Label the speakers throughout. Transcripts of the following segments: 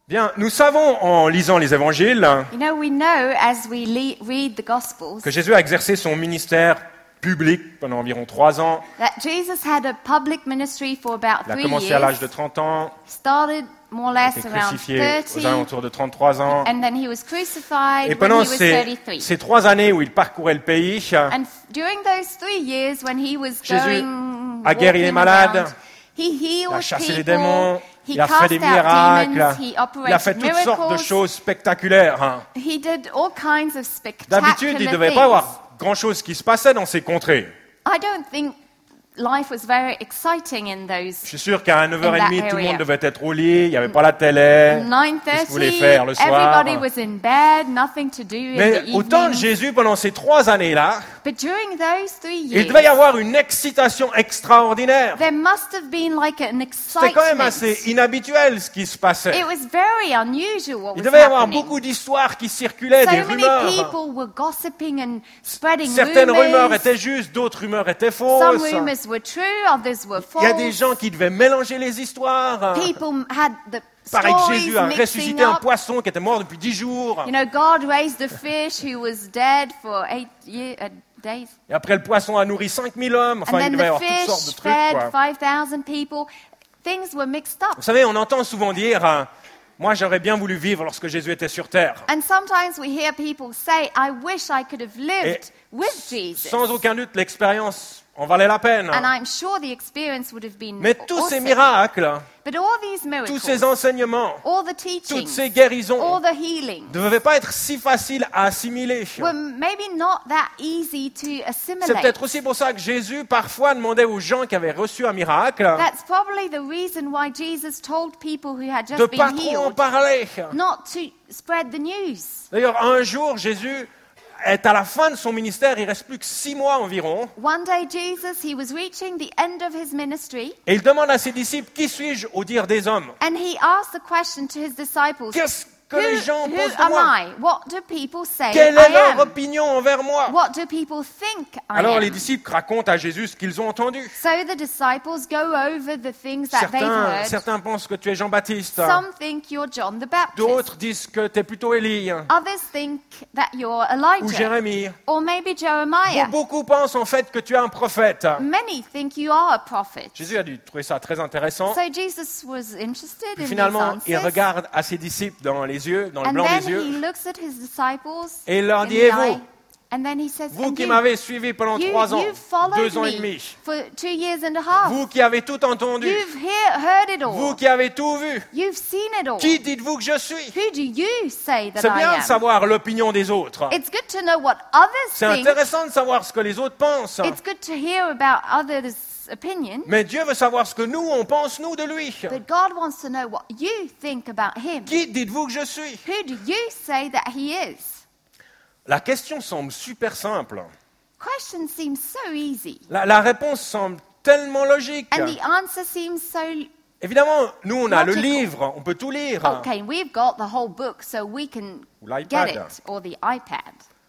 Speaker 1: Bien, nous savons en lisant les évangiles
Speaker 2: You know, we know as we read the Gospels
Speaker 1: que Jésus a exercé son ministère public pendant environ 3 ans.
Speaker 2: that Jesus had a public ministry for about
Speaker 1: Il a
Speaker 2: 3
Speaker 1: commencé à l'âge
Speaker 2: years,
Speaker 1: de 30 ans,
Speaker 2: started more or
Speaker 1: a
Speaker 2: less
Speaker 1: été
Speaker 2: around
Speaker 1: crucifié aux
Speaker 2: 30,
Speaker 1: alentours de 33 ans.
Speaker 2: and then he was crucified
Speaker 1: Et
Speaker 2: when he
Speaker 1: pendant
Speaker 2: was
Speaker 1: ces
Speaker 2: 33.
Speaker 1: 3 années où il parcourait le pays,
Speaker 2: And during those 3 years when he was
Speaker 1: Jésus
Speaker 2: going,
Speaker 1: a guéri les
Speaker 2: walking
Speaker 1: malades,
Speaker 2: around, he
Speaker 1: il a
Speaker 2: healed
Speaker 1: chassé les
Speaker 2: people,
Speaker 1: démons,
Speaker 2: he
Speaker 1: il a
Speaker 2: cast
Speaker 1: fait des
Speaker 2: out demons,
Speaker 1: miracles,
Speaker 2: he
Speaker 1: il a fait
Speaker 2: operated
Speaker 1: toutes sortes de
Speaker 2: miracles,
Speaker 1: choses spectaculaires.
Speaker 2: he did all kinds of
Speaker 1: D'habitude, il ne
Speaker 2: spectacular
Speaker 1: devait
Speaker 2: things.
Speaker 1: pas avoir grand-chose qui se passait dans ces contrées.
Speaker 2: I don't think life was very exciting in those
Speaker 1: Je suis sûr qu'à 9h30,
Speaker 2: In that
Speaker 1: tout le monde
Speaker 2: area.
Speaker 1: devait être au lit, il n'y avait pas la télé.
Speaker 2: 9:30.
Speaker 1: Qu'est-ce que vous voulez faire le soir?
Speaker 2: Everybody was in bed, nothing to do in
Speaker 1: Mais
Speaker 2: the
Speaker 1: au temps de
Speaker 2: evening.
Speaker 1: Jésus, pendant ces 3 années-là,
Speaker 2: But during those 3
Speaker 1: il
Speaker 2: years,
Speaker 1: devait y avoir une excitation extraordinaire.
Speaker 2: there must have been like an
Speaker 1: C'était quand même
Speaker 2: excitement.
Speaker 1: assez inhabituel ce qui se passait.
Speaker 2: It was very unusual what
Speaker 1: Il
Speaker 2: was
Speaker 1: devait y avoir
Speaker 2: happening.
Speaker 1: beaucoup d'histoires qui circulaient,
Speaker 2: So
Speaker 1: des
Speaker 2: many
Speaker 1: rumeurs.
Speaker 2: people were gossiping and spreading
Speaker 1: Certaines rumeurs
Speaker 2: rumors.
Speaker 1: étaient justes, d'autres rumeurs étaient
Speaker 2: Some
Speaker 1: fausses.
Speaker 2: rumors were true, others were
Speaker 1: Il y a des
Speaker 2: false.
Speaker 1: gens qui devaient mélanger les histoires.
Speaker 2: People had the
Speaker 1: Pareil que
Speaker 2: stories
Speaker 1: Jésus a
Speaker 2: mixing
Speaker 1: ressuscité un
Speaker 2: up.
Speaker 1: poisson qui était mort depuis 10 jours.
Speaker 2: You know, God raised a fish who was dead for 8 days.
Speaker 1: Et après, le poisson a nourri 5000 hommes. Enfin,
Speaker 2: And
Speaker 1: il
Speaker 2: then
Speaker 1: devait y
Speaker 2: the
Speaker 1: avoir toutes sortes de
Speaker 2: fish
Speaker 1: trucs,
Speaker 2: fed
Speaker 1: quoi.
Speaker 2: 5,000 people. Things were mixed up.
Speaker 1: Vous savez, on entend souvent dire moi, j'aurais bien voulu vivre lorsque Jésus était sur terre.
Speaker 2: And sometimes we hear people say, I wish I could have lived with Jesus.
Speaker 1: Sans aucun doute, l'expérience en valait la peine.
Speaker 2: And I'm sure the experience would have been
Speaker 1: Mais tous ces
Speaker 2: awesome.
Speaker 1: miracles,
Speaker 2: But all these miracles,
Speaker 1: tous ces enseignements,
Speaker 2: all the
Speaker 1: toutes
Speaker 2: teachings,
Speaker 1: ces guérisons
Speaker 2: all the healing,
Speaker 1: ne devaient pas être si faciles à assimiler.
Speaker 2: were maybe not that easy to
Speaker 1: C'est
Speaker 2: assimilate.
Speaker 1: peut-être aussi pour ça que Jésus parfois demandait aux gens qui avaient reçu un miracle
Speaker 2: That's probably the reason why Jesus told people who had
Speaker 1: de
Speaker 2: just
Speaker 1: pas
Speaker 2: been
Speaker 1: trop en
Speaker 2: healed
Speaker 1: parler.
Speaker 2: not to spread the news.
Speaker 1: D'ailleurs, un jour, Jésus est à la fin de son ministère, il reste plus que 6 mois environ,
Speaker 2: One day, Jesus, he was reaching the end of his ministry,
Speaker 1: et il demande à ses disciples, qui suis-je au dire des hommes?
Speaker 2: and he asked the question to his disciples,
Speaker 1: Qu'est-ce que les gens
Speaker 2: who
Speaker 1: pensent de
Speaker 2: am
Speaker 1: moi?
Speaker 2: I? What do people say
Speaker 1: Quelle est
Speaker 2: I
Speaker 1: leur
Speaker 2: am?
Speaker 1: opinion envers moi?
Speaker 2: What do people think I
Speaker 1: Alors
Speaker 2: am?
Speaker 1: les disciples racontent à Jésus ce qu'ils ont entendu.
Speaker 2: So the disciples go over the things that they've heard.
Speaker 1: Certains pensent que tu es Jean-Baptiste.
Speaker 2: Some think you're John the Baptist.
Speaker 1: D'autres disent que tu es plutôt Élie
Speaker 2: Others think that you're
Speaker 1: ou
Speaker 2: Elijah.
Speaker 1: Jérémie.
Speaker 2: Or maybe Jeremiah.
Speaker 1: Beaucoup pensent en fait que tu es un prophète.
Speaker 2: Many think you are a prophet.
Speaker 1: Jésus a dû trouver ça très intéressant.
Speaker 2: So Jesus was interested in
Speaker 1: Puis
Speaker 2: these
Speaker 1: finalement, il
Speaker 2: answers.
Speaker 1: regarde à ses disciples dans les yeux, dans le
Speaker 2: And
Speaker 1: blanc
Speaker 2: then
Speaker 1: des yeux.
Speaker 2: he looks at his disciples
Speaker 1: Et il leur
Speaker 2: in
Speaker 1: dit,
Speaker 2: the
Speaker 1: et vous,
Speaker 2: eye, and then he says,
Speaker 1: vous
Speaker 2: and
Speaker 1: qui
Speaker 2: you,
Speaker 1: m'avez suivi pendant 3 ans,
Speaker 2: you followed
Speaker 1: 2 ans et
Speaker 2: me
Speaker 1: demi,
Speaker 2: for 2 years and a half.
Speaker 1: vous qui avez tout entendu,
Speaker 2: You've heard it all.
Speaker 1: vous qui avez tout vu,
Speaker 2: You've seen it all.
Speaker 1: qui dites-vous que je suis?
Speaker 2: Who do you say that
Speaker 1: C'est
Speaker 2: I
Speaker 1: bien de
Speaker 2: am?
Speaker 1: savoir l'opinion des autres.
Speaker 2: It's good to know what others
Speaker 1: C'est
Speaker 2: think.
Speaker 1: intéressant de savoir ce que les autres pensent.
Speaker 2: It's good to hear about others' opinion.
Speaker 1: Mais Dieu veut savoir ce que nous, on pense, nous, de lui.
Speaker 2: But God wants to know what you think about him.
Speaker 1: Qui dites-vous que je suis?
Speaker 2: Who do you say that he is?
Speaker 1: La question semble super simple.
Speaker 2: Question seems so easy.
Speaker 1: La réponse semble tellement logique.
Speaker 2: And the answer seems so...
Speaker 1: Évidemment, nous, on a le
Speaker 2: Logical.
Speaker 1: livre, on peut tout lire.
Speaker 2: Okay, we've got the whole book, so we can
Speaker 1: Ou l'iPad.
Speaker 2: get it. Or the iPad.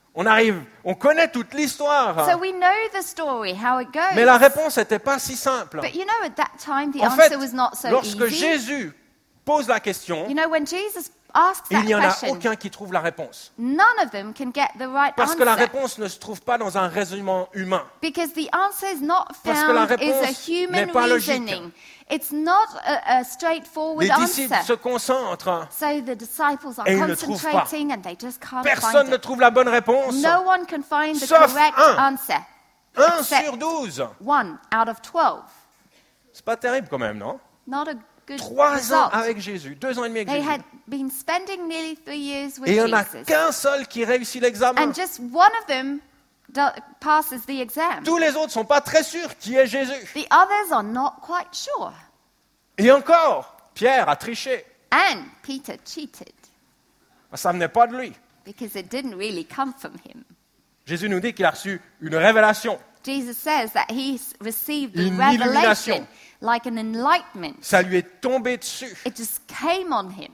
Speaker 1: On connaît toute l'histoire.
Speaker 2: So we know the story, how it goes.
Speaker 1: Mais la réponse n'était pas si simple.
Speaker 2: But you know, at that time, the
Speaker 1: En
Speaker 2: answer
Speaker 1: fait,
Speaker 2: was not so
Speaker 1: lorsque
Speaker 2: easy.
Speaker 1: Jésus pose la question,
Speaker 2: You know, when Jesus asks
Speaker 1: il
Speaker 2: that
Speaker 1: n'y en a
Speaker 2: question,
Speaker 1: aucun qui trouve la réponse.
Speaker 2: none of them can get the right
Speaker 1: Parce que la
Speaker 2: answer.
Speaker 1: réponse ne se trouve pas dans un raisonnement humain.
Speaker 2: Because the answer is not
Speaker 1: Parce que la
Speaker 2: found is a
Speaker 1: réponse n'est
Speaker 2: human
Speaker 1: pas logique.
Speaker 2: reasoning. It's not a straightforward
Speaker 1: Les disciples se
Speaker 2: answer.
Speaker 1: concentrent.
Speaker 2: So the disciples are
Speaker 1: Et ils ne trouvent pas.
Speaker 2: concentrating and they just can't
Speaker 1: Personne
Speaker 2: find
Speaker 1: ne
Speaker 2: it.
Speaker 1: trouve la bonne réponse.
Speaker 2: No one can find the
Speaker 1: Sauf
Speaker 2: correct
Speaker 1: un.
Speaker 2: answer.
Speaker 1: 1
Speaker 2: Except
Speaker 1: sur 12.
Speaker 2: 1 out of 12.
Speaker 1: C'est pas terrible quand même, non?
Speaker 2: Not a good
Speaker 1: 3 ans
Speaker 2: result.
Speaker 1: avec Jésus, 2 ans et demi avec
Speaker 2: They
Speaker 1: Jésus.
Speaker 2: had been spending nearly 3 years with
Speaker 1: Et il n'y en a
Speaker 2: Jesus.
Speaker 1: qu'un seul qui réussit l'examen.
Speaker 2: And just one of them passes the exam.
Speaker 1: Tous les autres ne sont pas très sûrs qui est Jésus.
Speaker 2: The others are not quite sure.
Speaker 1: Et encore, Pierre a triché.
Speaker 2: And Peter cheated
Speaker 1: Ça ne venait pas de lui.
Speaker 2: because it didn't really come from him.
Speaker 1: Jésus nous dit qu'il a reçu une révélation.
Speaker 2: Jesus says that he received a
Speaker 1: Une
Speaker 2: revelation,
Speaker 1: illumination.
Speaker 2: like an enlightenment.
Speaker 1: Ça lui est tombé dessus.
Speaker 2: It just came on him.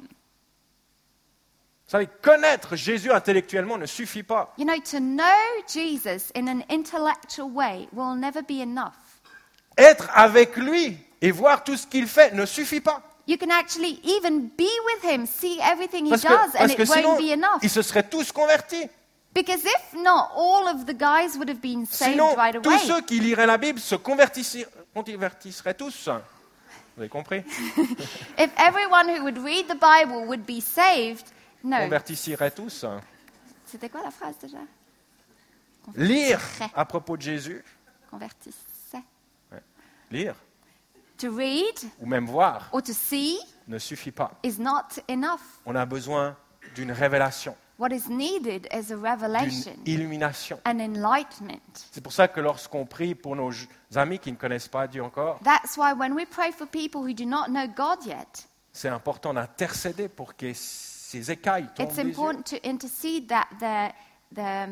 Speaker 1: Vous savez, connaître Jésus intellectuellement ne suffit pas.
Speaker 2: You know, to know Jesus in an intellectual way will never be enough.
Speaker 1: Être avec lui et voir tout ce qu'il fait ne suffit pas.
Speaker 2: You can actually even be with him, see everything he
Speaker 1: Parce
Speaker 2: does, and
Speaker 1: parce
Speaker 2: it
Speaker 1: que sinon,
Speaker 2: won't be enough.
Speaker 1: ils se seraient tous convertis.
Speaker 2: Because if not, all of the guys would have been saved
Speaker 1: Sinon,
Speaker 2: right
Speaker 1: tous
Speaker 2: away.
Speaker 1: ceux qui liraient la Bible se convertisseraient tous. Vous avez compris?
Speaker 2: If everyone who would read the Bible would be saved, no.
Speaker 1: Convertisseraient tous.
Speaker 2: C'était quoi la phrase déjà?
Speaker 1: Lire à propos de Jésus,
Speaker 2: Convertissait.
Speaker 1: lire
Speaker 2: To read
Speaker 1: ou même voir
Speaker 2: or to see
Speaker 1: ne suffit pas.
Speaker 2: is not enough.
Speaker 1: On a besoin d'une révélation,
Speaker 2: What is needed is a revelation,
Speaker 1: d'une illumination.
Speaker 2: an enlightenment.
Speaker 1: C'est pour ça que lorsqu'on prie pour nos amis qui ne connaissent pas Dieu encore,
Speaker 2: That's why when we pray for people who do not know God yet,
Speaker 1: c'est important d'intercéder pour que ces écailles tombent
Speaker 2: it's
Speaker 1: des yeux.
Speaker 2: important to intercede that the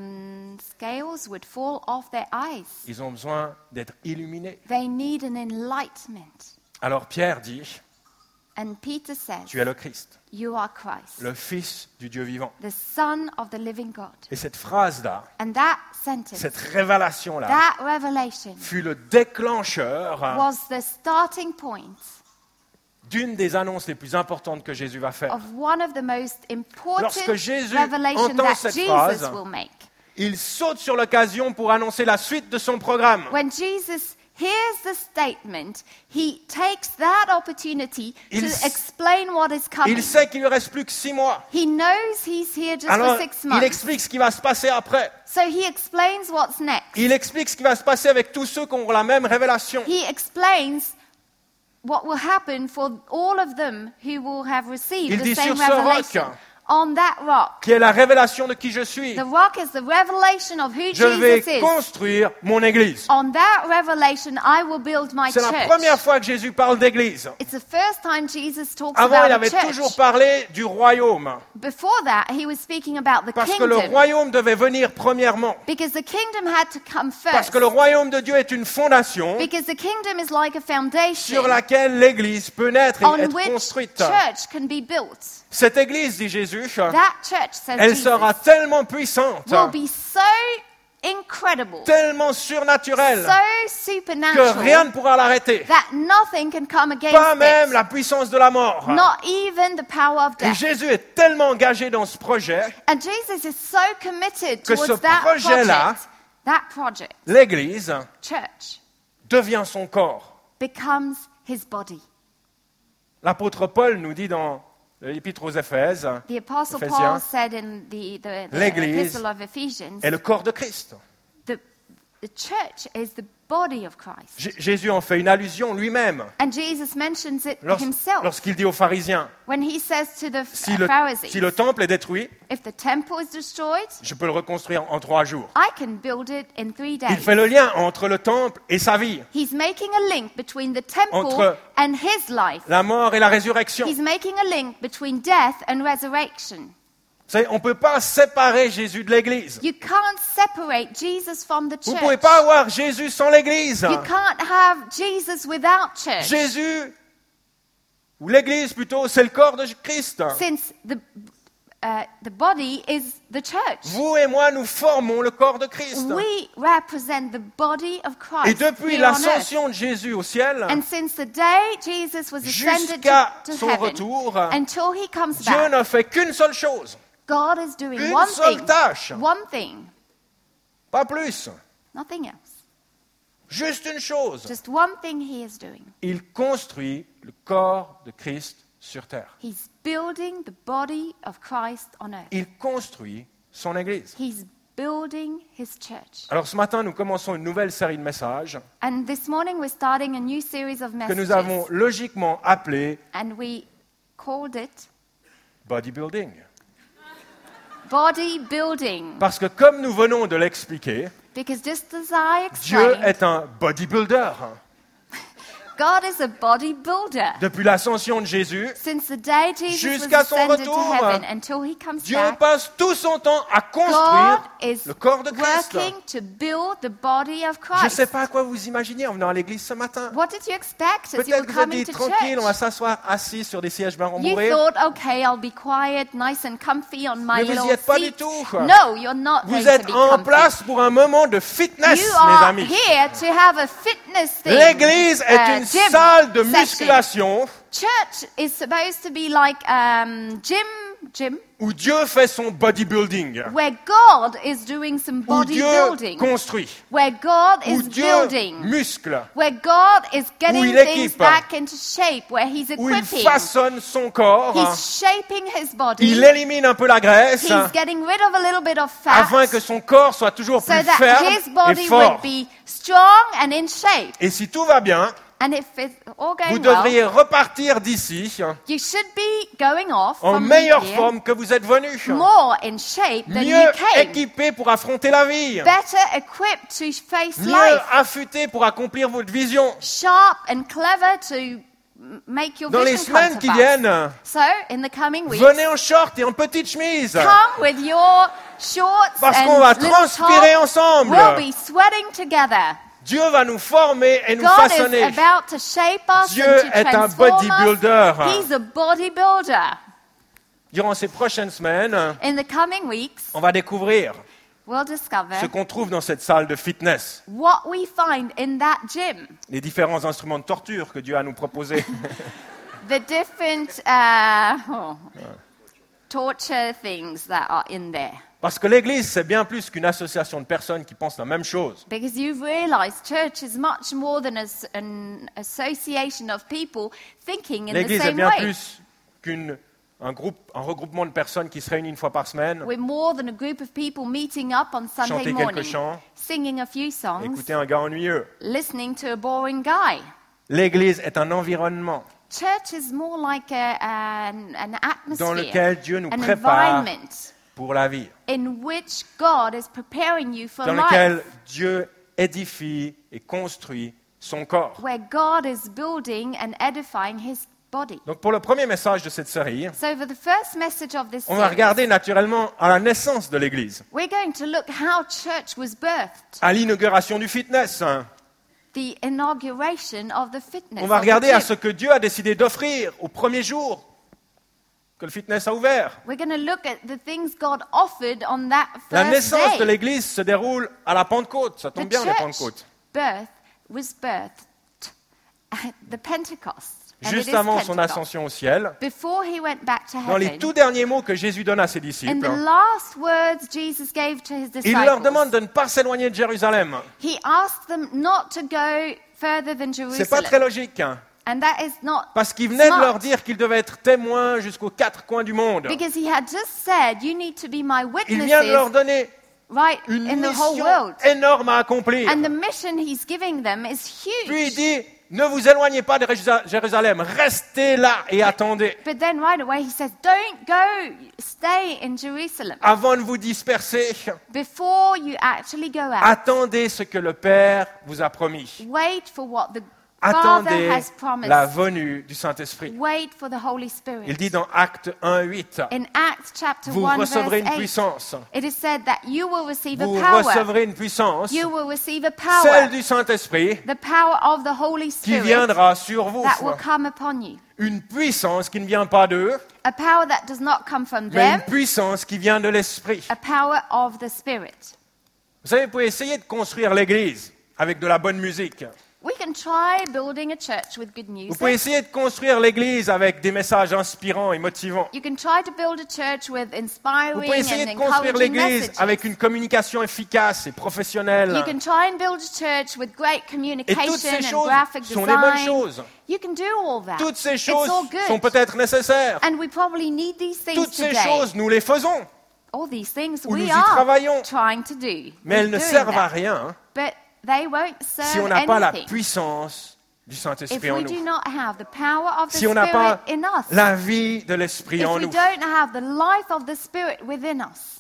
Speaker 2: scales would fall off their eyes.
Speaker 1: Ils ont besoin d'être illuminés.
Speaker 2: They need an enlightenment.
Speaker 1: Alors Pierre dit,
Speaker 2: And Peter says,
Speaker 1: tu es le Christ,
Speaker 2: you are Christ,
Speaker 1: le Fils du Dieu vivant.
Speaker 2: the Son of the living God.
Speaker 1: Et cette phrase-là,
Speaker 2: And that sentence,
Speaker 1: cette révélation-là,
Speaker 2: that revelation,
Speaker 1: fut le déclencheur
Speaker 2: was the starting point
Speaker 1: d'une des annonces les plus importantes que Jésus va faire.
Speaker 2: of one of the most important
Speaker 1: Lorsque Jésus
Speaker 2: revelations
Speaker 1: entend
Speaker 2: that
Speaker 1: cette
Speaker 2: Jesus
Speaker 1: phrase,
Speaker 2: will make.
Speaker 1: Il saute sur l'occasion pour annoncer la suite de son programme.
Speaker 2: When Jesus hears the statement, he takes that opportunity
Speaker 1: Il
Speaker 2: to
Speaker 1: s-
Speaker 2: explain what is coming.
Speaker 1: Il sait qu'il ne lui reste plus que 6 mois.
Speaker 2: He knows he's here just
Speaker 1: Alors,
Speaker 2: for 6
Speaker 1: il
Speaker 2: months.
Speaker 1: explique ce qui va se passer après.
Speaker 2: So he explains what's next.
Speaker 1: Il explique ce qui va se passer avec tous ceux qui auront la même révélation.
Speaker 2: He explains what will happen for all of them who will have received
Speaker 1: Il
Speaker 2: the
Speaker 1: dit,
Speaker 2: same
Speaker 1: sur ce
Speaker 2: revelation.
Speaker 1: roc,
Speaker 2: On that rock.
Speaker 1: qui est la révélation de qui je suis,
Speaker 2: The rock is the revelation of who
Speaker 1: je vais
Speaker 2: Jesus is.
Speaker 1: construire mon église.
Speaker 2: On that revelation, I will build my
Speaker 1: C'est la
Speaker 2: church.
Speaker 1: première fois que Jésus parle d'église.
Speaker 2: It's the first time Jesus talks
Speaker 1: Avant, il
Speaker 2: about a
Speaker 1: avait
Speaker 2: church.
Speaker 1: toujours parlé du royaume.
Speaker 2: Before that, he was speaking about the
Speaker 1: Parce que le
Speaker 2: kingdom.
Speaker 1: royaume devait venir premièrement.
Speaker 2: Because the kingdom had to come
Speaker 1: Parce
Speaker 2: first.
Speaker 1: que le royaume de Dieu est une fondation
Speaker 2: Because the kingdom is like a foundation
Speaker 1: sur laquelle l'église peut naître
Speaker 2: on
Speaker 1: et être
Speaker 2: which
Speaker 1: construite.
Speaker 2: church can be built.
Speaker 1: Cette église, dit Jésus,
Speaker 2: That church, says
Speaker 1: elle
Speaker 2: Jesus,
Speaker 1: sera tellement puissante,
Speaker 2: will be so incredible,
Speaker 1: tellement surnaturelle,
Speaker 2: so
Speaker 1: que
Speaker 2: supernatural,
Speaker 1: rien ne pourra l'arrêter.
Speaker 2: that nothing can come against
Speaker 1: Pas même
Speaker 2: it.
Speaker 1: la puissance de la mort.
Speaker 2: Not even the power of
Speaker 1: Et
Speaker 2: death.
Speaker 1: Jésus est tellement engagé dans ce projet,
Speaker 2: And Jesus is so committed
Speaker 1: que
Speaker 2: towards
Speaker 1: ce
Speaker 2: that
Speaker 1: projet-là,
Speaker 2: project,
Speaker 1: l'église
Speaker 2: church,
Speaker 1: devient son corps.
Speaker 2: becomes his body.
Speaker 1: L'apôtre Paul nous dit dans l'épître aux Éphèses,
Speaker 2: The Apostle
Speaker 1: Éphésiens,
Speaker 2: Paul said in the
Speaker 1: l'Église
Speaker 2: Epistle of Ephesians,
Speaker 1: est le corps de Christ.
Speaker 2: the church is the body of Christ.
Speaker 1: Jésus en fait une allusion lui-même
Speaker 2: And Jesus mentions it himself
Speaker 1: lorsqu'il dit aux pharisiens,
Speaker 2: when he says to the
Speaker 1: si
Speaker 2: Pharisees,
Speaker 1: le temple est détruit,
Speaker 2: if the temple is destroyed,
Speaker 1: je peux le reconstruire en 3 jours.
Speaker 2: I can build it in 3
Speaker 1: Il
Speaker 2: days.
Speaker 1: fait le lien entre le temple et sa vie,
Speaker 2: He's making a link between the temple
Speaker 1: Entre
Speaker 2: and his life.
Speaker 1: la mort et la résurrection.
Speaker 2: He's making a link between death and resurrection.
Speaker 1: Vous savez, on ne peut pas séparer Jésus de l'Église.
Speaker 2: You can't separate Jesus from the
Speaker 1: Vous ne
Speaker 2: church.
Speaker 1: pouvez pas avoir Jésus sans l'Église.
Speaker 2: You can't have Jesus without church.
Speaker 1: Jésus, ou l'Église plutôt, c'est le corps de Christ.
Speaker 2: Since the body is the church.
Speaker 1: Vous et moi, nous formons le corps de Christ.
Speaker 2: We represent the body of Christ.
Speaker 1: Et depuis
Speaker 2: here on earth.
Speaker 1: l'ascension de Jésus au ciel,
Speaker 2: And since the day Jesus was ascended
Speaker 1: jusqu'à
Speaker 2: to
Speaker 1: son
Speaker 2: heaven,
Speaker 1: retour,
Speaker 2: until he comes
Speaker 1: Dieu
Speaker 2: back,
Speaker 1: ne fait qu'une seule chose,
Speaker 2: God is doing
Speaker 1: une
Speaker 2: one
Speaker 1: seule
Speaker 2: thing.
Speaker 1: tâche,
Speaker 2: One thing.
Speaker 1: pas plus.
Speaker 2: Nothing else.
Speaker 1: Juste une chose.
Speaker 2: Just one thing he is doing.
Speaker 1: Il construit le corps de Christ sur terre.
Speaker 2: He's building the body of Christ on earth.
Speaker 1: Il construit son Église.
Speaker 2: He's building his church.
Speaker 1: Alors ce matin, nous commençons une nouvelle série de messages
Speaker 2: And this morning we're starting a new series of
Speaker 1: que
Speaker 2: messages.
Speaker 1: nous avons logiquement appelés
Speaker 2: And we called it
Speaker 1: bodybuilding.
Speaker 2: bodybuilding.
Speaker 1: Parce que comme nous venons de l'expliquer,
Speaker 2: Because just as I
Speaker 1: Dieu
Speaker 2: explained,
Speaker 1: est un bodybuilder.
Speaker 2: God is a bodybuilder.
Speaker 1: Depuis l'ascension de Jésus,
Speaker 2: Since the day Jesus was
Speaker 1: Jusqu'à son
Speaker 2: ascended to
Speaker 1: retour,
Speaker 2: heaven until he comes
Speaker 1: Dieu
Speaker 2: back,
Speaker 1: passe tout son temps à
Speaker 2: God
Speaker 1: construire
Speaker 2: is
Speaker 1: le corps de Christ.
Speaker 2: working to build the body of
Speaker 1: Je ne
Speaker 2: Christ.
Speaker 1: sais pas à quoi vous imaginez en venant à l'église ce matin.
Speaker 2: What did you expect as you
Speaker 1: Peut-être
Speaker 2: were
Speaker 1: que vous avez
Speaker 2: coming
Speaker 1: dit
Speaker 2: to
Speaker 1: tranquille, on va
Speaker 2: church?
Speaker 1: s'asseoir assis sur des sièges marron
Speaker 2: You
Speaker 1: bourrés.
Speaker 2: thought, okay, I'll be quiet, nice and comfy on my
Speaker 1: Mais vous
Speaker 2: little
Speaker 1: n'y êtes pas du
Speaker 2: seat.
Speaker 1: tout.
Speaker 2: No, you're not going
Speaker 1: Vous
Speaker 2: to
Speaker 1: êtes
Speaker 2: be
Speaker 1: en
Speaker 2: comfy.
Speaker 1: place pour un moment de fitness,
Speaker 2: You
Speaker 1: mes
Speaker 2: are
Speaker 1: amis.
Speaker 2: here to have a fitness thing.
Speaker 1: L'église est une
Speaker 2: gym
Speaker 1: salle de
Speaker 2: session.
Speaker 1: musculation
Speaker 2: Church is supposed to be like gym,
Speaker 1: où Dieu fait son bodybuilding,
Speaker 2: where God is doing some
Speaker 1: où Dieu
Speaker 2: bodybuilding,
Speaker 1: construit,
Speaker 2: where God
Speaker 1: où
Speaker 2: is
Speaker 1: Dieu
Speaker 2: building,
Speaker 1: muscle,
Speaker 2: where God is getting
Speaker 1: il
Speaker 2: things
Speaker 1: équipe,
Speaker 2: back into shape, where He's
Speaker 1: où il
Speaker 2: equipping,
Speaker 1: façonne son corps,
Speaker 2: He's shaping His body,
Speaker 1: il élimine un peu la graisse,
Speaker 2: He's getting rid of a little bit of fat,
Speaker 1: afin que son corps soit toujours
Speaker 2: so
Speaker 1: plus
Speaker 2: that
Speaker 1: ferme
Speaker 2: His
Speaker 1: et
Speaker 2: body
Speaker 1: fort.
Speaker 2: would be strong and in shape.
Speaker 1: Et si tout va bien,
Speaker 2: And if it's all
Speaker 1: vous
Speaker 2: going well,
Speaker 1: devriez repartir d'ici
Speaker 2: you should be going off
Speaker 1: en
Speaker 2: from
Speaker 1: meilleure
Speaker 2: here
Speaker 1: forme que vous êtes venu,
Speaker 2: more in shape than you
Speaker 1: mieux
Speaker 2: came,
Speaker 1: équipé pour affronter la vie,
Speaker 2: better equipped to face
Speaker 1: mieux
Speaker 2: life,
Speaker 1: affûté pour accomplir votre vision.
Speaker 2: sharp and clever to make your
Speaker 1: Dans les
Speaker 2: vision come
Speaker 1: semaines
Speaker 2: to
Speaker 1: qui
Speaker 2: pass.
Speaker 1: viennent,
Speaker 2: So, in the coming weeks,
Speaker 1: venez en short et en petite chemise,
Speaker 2: come with your shorts
Speaker 1: parce
Speaker 2: and
Speaker 1: qu'on va
Speaker 2: little
Speaker 1: transpirer
Speaker 2: top.
Speaker 1: ensemble.
Speaker 2: We'll be sweating together.
Speaker 1: Dieu va nous former et nous
Speaker 2: God is
Speaker 1: façonner.
Speaker 2: about to shape us
Speaker 1: Dieu
Speaker 2: and to
Speaker 1: est un
Speaker 2: transform
Speaker 1: bodybuilder.
Speaker 2: us. He's a bodybuilder.
Speaker 1: Durant ces prochaines semaines,
Speaker 2: In the coming weeks,
Speaker 1: on va découvrir
Speaker 2: we'll discover
Speaker 1: ce qu'on trouve dans cette salle de fitness,
Speaker 2: what we find in that gym.
Speaker 1: les différents instruments de torture que Dieu a nous proposés.
Speaker 2: The different torture things that are in there.
Speaker 1: Parce que l'Église, c'est bien plus qu'une association de personnes qui pensent la même chose.
Speaker 2: Because you've realized church is much more than an association of people thinking in the
Speaker 1: L'Église est
Speaker 2: same
Speaker 1: bien
Speaker 2: way.
Speaker 1: plus un regroupement de personnes qui se réunissent une fois par semaine,
Speaker 2: We're more than a group of people meeting up on Sunday
Speaker 1: chanter quelques
Speaker 2: morning,
Speaker 1: chants,
Speaker 2: singing a few songs,
Speaker 1: écouter un gars ennuyeux.
Speaker 2: listening to a boring guy.
Speaker 1: L'Église est un environnement
Speaker 2: Church is more like an
Speaker 1: dans
Speaker 2: atmosphere,
Speaker 1: lequel Dieu nous
Speaker 2: an
Speaker 1: prépare
Speaker 2: environment
Speaker 1: pour la vie,
Speaker 2: in which God is preparing you for
Speaker 1: dans
Speaker 2: life,
Speaker 1: lequel Dieu édifie et construit son corps.
Speaker 2: where God is building and edifying His body.
Speaker 1: Donc pour le premier message de cette série,
Speaker 2: So for the first message of this
Speaker 1: on va
Speaker 2: series,
Speaker 1: regarder naturellement à la naissance de l'Église,
Speaker 2: we're going to look how church was birthed,
Speaker 1: à l'inauguration du fitness.
Speaker 2: the inauguration of the fitness.
Speaker 1: On va
Speaker 2: of the
Speaker 1: regarder
Speaker 2: gym.
Speaker 1: à ce que Dieu a décidé d'offrir au premier jour que le fitness a ouvert.
Speaker 2: We're going to look at the things God offered on that
Speaker 1: La
Speaker 2: first
Speaker 1: naissance de
Speaker 2: day.
Speaker 1: l'Église se déroule à la Pentecôte. Ça
Speaker 2: The
Speaker 1: tombe bien, les
Speaker 2: church
Speaker 1: Pentecôtes.
Speaker 2: was birthed at the Pentecost. And it
Speaker 1: Juste
Speaker 2: is
Speaker 1: avant son
Speaker 2: Pentecost.
Speaker 1: ascension au ciel,
Speaker 2: Before he went back to
Speaker 1: dans les
Speaker 2: heaven,
Speaker 1: tout derniers mots que Jésus donne à ses
Speaker 2: in
Speaker 1: disciples,
Speaker 2: the last words Jesus gave to his
Speaker 1: il leur
Speaker 2: disciples,
Speaker 1: demande de ne pas s'éloigner de Jérusalem.
Speaker 2: he asked them not to go further than
Speaker 1: C'est pas très
Speaker 2: Jerusalem.
Speaker 1: logique, hein,
Speaker 2: And that is not
Speaker 1: parce qu'il venait de
Speaker 2: smart,
Speaker 1: leur dire qu'ils devaient être témoins jusqu'aux quatre coins du monde.
Speaker 2: because he had just said, you need to be my
Speaker 1: Il vient de leur
Speaker 2: witnesses
Speaker 1: donner
Speaker 2: right
Speaker 1: une
Speaker 2: in the whole
Speaker 1: mission
Speaker 2: world.
Speaker 1: énorme à accomplir.
Speaker 2: And the mission he's giving them is
Speaker 1: Puis il
Speaker 2: huge.
Speaker 1: dit, ne vous éloignez pas de Jérusalem, restez là et attendez,
Speaker 2: But then right away he says, don't go, stay in Jerusalem.
Speaker 1: avant de vous disperser.
Speaker 2: Before you actually go out,
Speaker 1: Attendez ce que le Père vous a promis.
Speaker 2: wait for what the Father
Speaker 1: Attendez
Speaker 2: has promised.
Speaker 1: la venue du Saint-Esprit.
Speaker 2: Wait for the Holy Spirit.
Speaker 1: Il dit dans Acte 1:8,
Speaker 2: In Acts chapter
Speaker 1: vous
Speaker 2: 1
Speaker 1: recevrez
Speaker 2: verse
Speaker 1: une
Speaker 2: 8,
Speaker 1: puissance.
Speaker 2: it is said that you will receive a
Speaker 1: Vous
Speaker 2: power.
Speaker 1: recevrez une puissance,
Speaker 2: You will receive a
Speaker 1: celle
Speaker 2: power,
Speaker 1: du Saint-Esprit,
Speaker 2: the power of the Holy
Speaker 1: qui
Speaker 2: Spirit
Speaker 1: viendra sur vous.
Speaker 2: that will come upon you.
Speaker 1: Une puissance qui ne vient pas d'eux,
Speaker 2: A power that does not come from
Speaker 1: mais une
Speaker 2: them,
Speaker 1: puissance qui vient de l'Esprit.
Speaker 2: a power of the Spirit.
Speaker 1: Vous savez, vous pouvez essayer de construire l'Église avec de la bonne musique.
Speaker 2: We can try building a church with good
Speaker 1: Vous pouvez
Speaker 2: music.
Speaker 1: essayer de construire l'Église avec des messages inspirants et motivants.
Speaker 2: You can try to build a church with
Speaker 1: Vous
Speaker 2: inspiring
Speaker 1: pouvez essayer
Speaker 2: and
Speaker 1: de construire
Speaker 2: encouraging
Speaker 1: l'Église
Speaker 2: messages.
Speaker 1: avec une communication efficace et professionnelle.
Speaker 2: You can try and build a church with great
Speaker 1: Et
Speaker 2: communication
Speaker 1: toutes ces
Speaker 2: and
Speaker 1: choses
Speaker 2: graphic
Speaker 1: sont les bonnes
Speaker 2: design.
Speaker 1: choses.
Speaker 2: You can do all that.
Speaker 1: Toutes ces
Speaker 2: It's
Speaker 1: choses
Speaker 2: all good.
Speaker 1: sont peut-être nécessaires.
Speaker 2: And we probably need these things
Speaker 1: Toutes ces
Speaker 2: today.
Speaker 1: choses, nous les faisons.
Speaker 2: All these things
Speaker 1: Ou nous
Speaker 2: we
Speaker 1: y
Speaker 2: are
Speaker 1: travaillons.
Speaker 2: trying to do.
Speaker 1: Mais elles ne
Speaker 2: We're doing
Speaker 1: servent à
Speaker 2: that.
Speaker 1: rien
Speaker 2: But they won't serve
Speaker 1: si on n'a pas la
Speaker 2: anything
Speaker 1: puissance du
Speaker 2: if
Speaker 1: Saint-Esprit en
Speaker 2: we do
Speaker 1: nous.
Speaker 2: not have the power of the
Speaker 1: Si on n'a
Speaker 2: Spirit
Speaker 1: pas
Speaker 2: in us.
Speaker 1: la vie de l'Esprit
Speaker 2: If
Speaker 1: en
Speaker 2: we
Speaker 1: nous.
Speaker 2: don't have the life of the Spirit within us.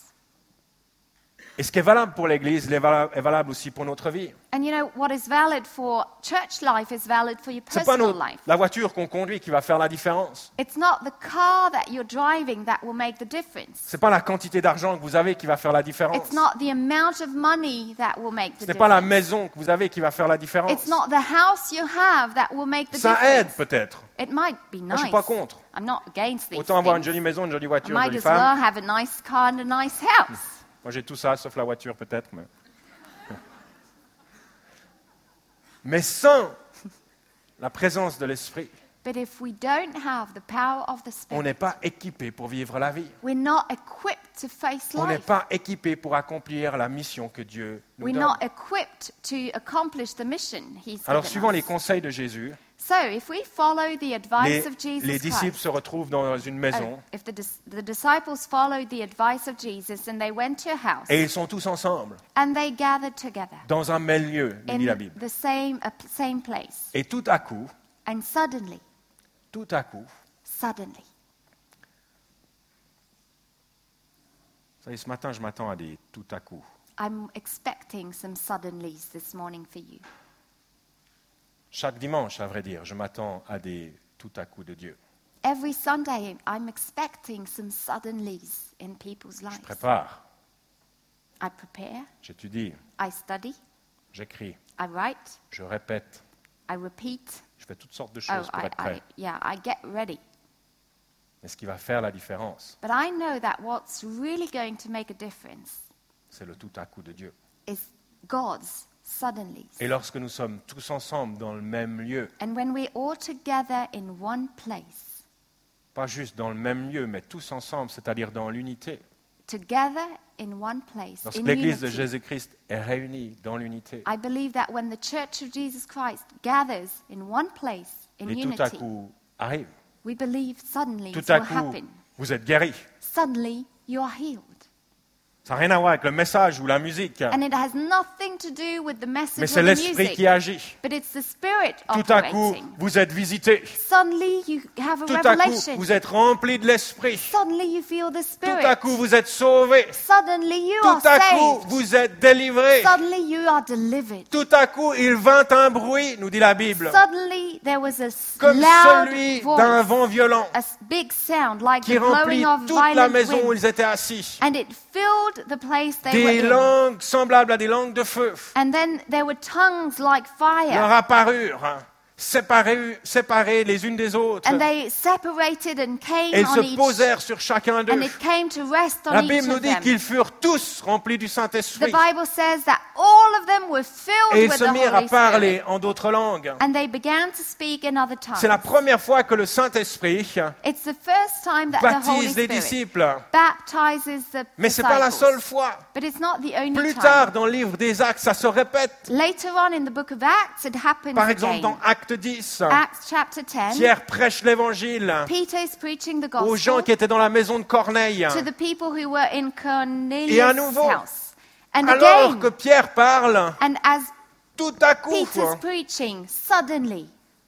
Speaker 1: Et ce qui est valable pour l'Église est valable aussi pour notre vie.
Speaker 2: And you know, what is valid for church life is valid for your
Speaker 1: Ce n'est pas
Speaker 2: personal life.
Speaker 1: la voiture qu'on conduit qui va faire la différence.
Speaker 2: It's not the car that you're driving that will make the difference.
Speaker 1: Ce n'est pas la quantité d'argent que vous avez qui va faire la différence.
Speaker 2: It's not the amount of money that will make the
Speaker 1: Ce n'est pas la
Speaker 2: difference.
Speaker 1: maison que vous avez qui va faire la différence.
Speaker 2: It's not the house you have that will make the
Speaker 1: Ça aide
Speaker 2: difference.
Speaker 1: peut-être.
Speaker 2: It might be
Speaker 1: Moi, je
Speaker 2: nice.
Speaker 1: suis pas contre.
Speaker 2: I'm not against these
Speaker 1: Autant avoir une
Speaker 2: things.
Speaker 1: jolie maison, une jolie
Speaker 2: I
Speaker 1: voiture, une
Speaker 2: might
Speaker 1: jolie
Speaker 2: as
Speaker 1: femme.
Speaker 2: well have a nice car and a nice house.
Speaker 1: Moi, j'ai tout ça, sauf la voiture peut-être. Mais sans la présence de l'Esprit,
Speaker 2: But if we don't have the power of the
Speaker 1: on n'est
Speaker 2: Spirit,
Speaker 1: pas équipé pour vivre la vie.
Speaker 2: we're not equipped to face
Speaker 1: On n'est
Speaker 2: life.
Speaker 1: pas équipé pour accomplir la mission que Dieu nous
Speaker 2: We're
Speaker 1: donne.
Speaker 2: not equipped to accomplish the mission He's
Speaker 1: Alors,
Speaker 2: given
Speaker 1: suivant les
Speaker 2: us.
Speaker 1: conseils de Jésus,
Speaker 2: So, if we follow the advice of
Speaker 1: les
Speaker 2: Jesus
Speaker 1: disciples
Speaker 2: Christ,
Speaker 1: se retrouvent dans une maison
Speaker 2: if the disciples followed the advice of Jesus and they went to a house
Speaker 1: et ils sont tous ensemble
Speaker 2: and they gathered together
Speaker 1: dans un même lieu, nous dit la
Speaker 2: in
Speaker 1: Bible.
Speaker 2: the same place,
Speaker 1: Et tout à coup,
Speaker 2: and suddenly,
Speaker 1: vous savez, ce matin, je m'attends à des tout à coup.
Speaker 2: I'm expecting some suddenlies this morning for you.
Speaker 1: Chaque dimanche, à vrai dire, je m'attends à des tout à coup de Dieu.
Speaker 2: Every Sunday, I'm expecting some suddenlies in people's
Speaker 1: Je
Speaker 2: lives.
Speaker 1: prépare,
Speaker 2: I prepare,
Speaker 1: j'étudie,
Speaker 2: I study,
Speaker 1: j'écris,
Speaker 2: I write,
Speaker 1: je répète,
Speaker 2: I repeat.
Speaker 1: je fais toutes sortes de
Speaker 2: Oh,
Speaker 1: choses pour être prêt.
Speaker 2: I get ready.
Speaker 1: Mais ce qui va faire la différence,
Speaker 2: But I know that what's really going to make a difference
Speaker 1: c'est le tout à coup de Dieu.
Speaker 2: is God's suddenlies.
Speaker 1: Et lorsque nous sommes tous ensemble dans le même lieu,
Speaker 2: And when we're all together in one place,
Speaker 1: pas juste dans le même lieu, mais tous ensemble, c'est-à-dire dans l'unité.
Speaker 2: together in one place,
Speaker 1: Lorsque
Speaker 2: in
Speaker 1: l'Église de
Speaker 2: unity,
Speaker 1: Jésus-Christ est réunie dans l'unité,
Speaker 2: I believe that when the Church of Jesus Christ gathers in one place, in
Speaker 1: et tout à
Speaker 2: unity,
Speaker 1: coup arrive,
Speaker 2: we believe suddenly
Speaker 1: tout
Speaker 2: will
Speaker 1: à coup,
Speaker 2: happen.
Speaker 1: vous êtes guéris.
Speaker 2: Suddenly, you are healed.
Speaker 1: Ça n'a rien à voir avec le message ou la musique,
Speaker 2: And it has nothing to do with the
Speaker 1: mais
Speaker 2: message
Speaker 1: c'est
Speaker 2: or the
Speaker 1: l'Esprit
Speaker 2: music,
Speaker 1: qui agit.
Speaker 2: but it's the Spirit
Speaker 1: Tout à coup,
Speaker 2: operating.
Speaker 1: vous êtes visité.
Speaker 2: Suddenly, you have a
Speaker 1: Tout à coup,
Speaker 2: revelation.
Speaker 1: vous êtes rempli de l'Esprit.
Speaker 2: Suddenly, you feel the
Speaker 1: Tout
Speaker 2: Spirit.
Speaker 1: à coup, vous êtes sauvé.
Speaker 2: Suddenly, you are
Speaker 1: Tout à coup,
Speaker 2: saved.
Speaker 1: vous êtes délivré.
Speaker 2: Suddenly, you are delivered.
Speaker 1: Tout à coup, il vint un bruit, nous dit la Bible,
Speaker 2: Suddenly, there was a
Speaker 1: comme
Speaker 2: loud
Speaker 1: celui d'un
Speaker 2: voice,
Speaker 1: vent violent
Speaker 2: a big sound like
Speaker 1: qui
Speaker 2: the
Speaker 1: remplit
Speaker 2: blowing of
Speaker 1: toute la
Speaker 2: violent
Speaker 1: maison où
Speaker 2: wind,
Speaker 1: ils étaient assis.
Speaker 2: and it filled the place they
Speaker 1: Des
Speaker 2: were in.
Speaker 1: langues semblables à des langues de feu
Speaker 2: And then there were tongues like fire,
Speaker 1: leur apparurent, séparées les unes des autres,
Speaker 2: and they separated and came
Speaker 1: et ils
Speaker 2: on
Speaker 1: se
Speaker 2: each,
Speaker 1: posèrent sur chacun d'eux.
Speaker 2: and it came to rest on
Speaker 1: La
Speaker 2: each
Speaker 1: Bible nous
Speaker 2: of
Speaker 1: dit
Speaker 2: them.
Speaker 1: qu'ils furent tous remplis du
Speaker 2: The
Speaker 1: Saint-Esprit
Speaker 2: Bible says that all of them were
Speaker 1: et
Speaker 2: filled
Speaker 1: ils
Speaker 2: with
Speaker 1: se
Speaker 2: the
Speaker 1: mirent à
Speaker 2: Holy Spirit,
Speaker 1: parler en d'autres langues.
Speaker 2: and they began to speak in other tongues.
Speaker 1: C'est la première fois que le Saint-Esprit
Speaker 2: It's the first time that the Holy
Speaker 1: baptise les
Speaker 2: Spirit
Speaker 1: disciples.
Speaker 2: baptizes the
Speaker 1: Mais ce n'est pas la
Speaker 2: disciples.
Speaker 1: seule fois.
Speaker 2: But it's not the only
Speaker 1: Plus
Speaker 2: time.
Speaker 1: tard, dans le livre des Actes, ça se répète.
Speaker 2: Later on in the book of Acts, it happens
Speaker 1: Par exemple,
Speaker 2: again.
Speaker 1: dans Acte 10,
Speaker 2: Acts chapter 10,
Speaker 1: Pierre prêche l'évangile
Speaker 2: Peter is preaching the
Speaker 1: aux gens
Speaker 2: gospel
Speaker 1: qui étaient dans la maison de Corneille.
Speaker 2: to the people who were in
Speaker 1: Et
Speaker 2: Cornelius'
Speaker 1: à nouveau,
Speaker 2: house. And
Speaker 1: alors
Speaker 2: again,
Speaker 1: que Pierre parle,
Speaker 2: and as
Speaker 1: tout à coup,
Speaker 2: Peter's preaching, suddenly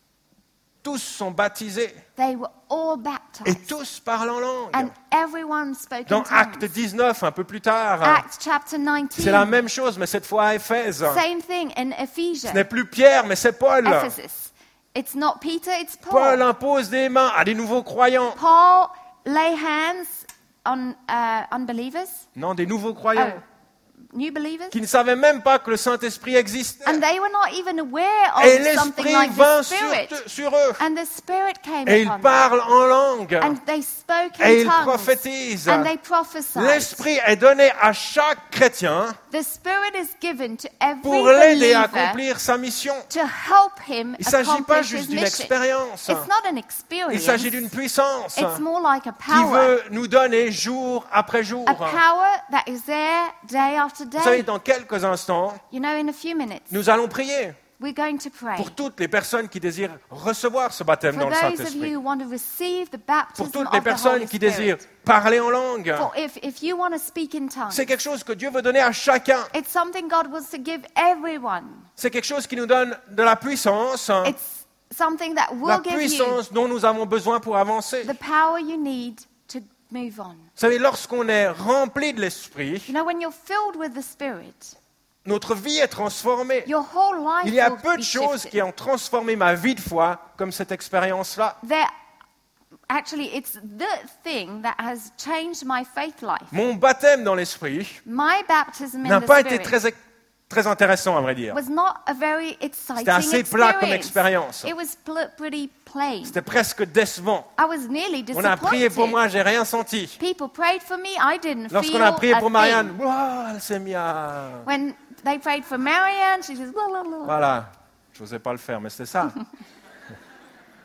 Speaker 1: tous sont baptisés
Speaker 2: they were all
Speaker 1: et
Speaker 2: baptized.
Speaker 1: tous parlent en langue.
Speaker 2: And everyone spoke
Speaker 1: Dans
Speaker 2: in
Speaker 1: Acte
Speaker 2: tongues.
Speaker 1: 19, un peu plus tard,
Speaker 2: Acts chapter
Speaker 1: c'est la
Speaker 2: 19,
Speaker 1: même chose, mais cette fois à Éphèse.
Speaker 2: same thing in
Speaker 1: Ce
Speaker 2: Ephesians.
Speaker 1: n'est plus Pierre, mais c'est Paul.
Speaker 2: Ephesus. It's not Peter, it's
Speaker 1: Paul
Speaker 2: Paul.
Speaker 1: impose des mains à des nouveaux croyants.
Speaker 2: Paul lay hands on unbelievers,
Speaker 1: Non, des nouveaux croyants
Speaker 2: new believers,
Speaker 1: qui ne savaient même pas que le Saint-Esprit existait.
Speaker 2: and they were not even aware
Speaker 1: Et
Speaker 2: of something
Speaker 1: l'Esprit
Speaker 2: like
Speaker 1: vint
Speaker 2: the Spirit.
Speaker 1: sur eux.
Speaker 2: And the Spirit came
Speaker 1: Et ils
Speaker 2: upon them.
Speaker 1: parlent en langue.
Speaker 2: And they spoke
Speaker 1: Et
Speaker 2: in
Speaker 1: ils
Speaker 2: tongues.
Speaker 1: prophétisent.
Speaker 2: And they prophesied.
Speaker 1: L'Esprit est donné à chaque chrétien
Speaker 2: The Spirit is given to every
Speaker 1: pour l'aider à
Speaker 2: believer
Speaker 1: accomplir sa mission.
Speaker 2: to help him
Speaker 1: Il ne s'agit pas
Speaker 2: accomplish
Speaker 1: juste
Speaker 2: his
Speaker 1: d'une
Speaker 2: mission.
Speaker 1: expérience.
Speaker 2: It's not an
Speaker 1: Il
Speaker 2: experience.
Speaker 1: s'agit d'une puissance
Speaker 2: It's more like a
Speaker 1: qui
Speaker 2: power.
Speaker 1: veut nous donner jour après jour.
Speaker 2: A power that is there day after
Speaker 1: Vous savez,
Speaker 2: day.
Speaker 1: dans quelques instants,
Speaker 2: You know, in a few minutes,
Speaker 1: nous allons prier
Speaker 2: we're going to pray.
Speaker 1: pour toutes les personnes qui désirent recevoir ce baptême
Speaker 2: For
Speaker 1: dans le
Speaker 2: those of you
Speaker 1: Saint-Esprit.
Speaker 2: who want to receive the
Speaker 1: Pour
Speaker 2: baptism
Speaker 1: toutes les
Speaker 2: of the
Speaker 1: personnes
Speaker 2: Holy
Speaker 1: qui
Speaker 2: Spirit.
Speaker 1: désirent parler en langue.
Speaker 2: For if you want to speak in tongues,
Speaker 1: C'est quelque chose que Dieu veut donner à chacun.
Speaker 2: it's something God wants to give everyone.
Speaker 1: C'est quelque chose qui nous donne de la puissance.
Speaker 2: It's something that
Speaker 1: La
Speaker 2: will give you
Speaker 1: puissance dont nous avons besoin pour avancer.
Speaker 2: the power you need to move on.
Speaker 1: Vous savez, lorsqu'on est rempli de l'Esprit,
Speaker 2: You know, when you're filled with the Spirit,
Speaker 1: notre vie est transformée.
Speaker 2: your whole life
Speaker 1: Il y a
Speaker 2: will
Speaker 1: peu
Speaker 2: be
Speaker 1: de choses
Speaker 2: shifted.
Speaker 1: qui ont transformé ma vie de foi comme cette expérience-là.
Speaker 2: Actually, it's the thing that has changed my faith life.
Speaker 1: Mon baptême dans l'Esprit
Speaker 2: My baptism
Speaker 1: n'a
Speaker 2: in the
Speaker 1: pas été
Speaker 2: Spirit
Speaker 1: très intéressant, à vrai dire.
Speaker 2: was not a very exciting
Speaker 1: C'était assez plat comme
Speaker 2: experience.
Speaker 1: expérience.
Speaker 2: It was pretty plain.
Speaker 1: C'était presque décevant.
Speaker 2: I was nearly
Speaker 1: On a prié pour
Speaker 2: disappointed.
Speaker 1: moi, j'ai rien senti.
Speaker 2: People prayed for me, I didn't
Speaker 1: Lorsqu'on
Speaker 2: feel
Speaker 1: a prié
Speaker 2: a
Speaker 1: pour Marianne,
Speaker 2: thing.
Speaker 1: ouah, elle s'est mise à...
Speaker 2: When they prayed for Marianne, she says, blah, blah, blah.
Speaker 1: Voilà, je n'osais pas le faire, mais c'était ça.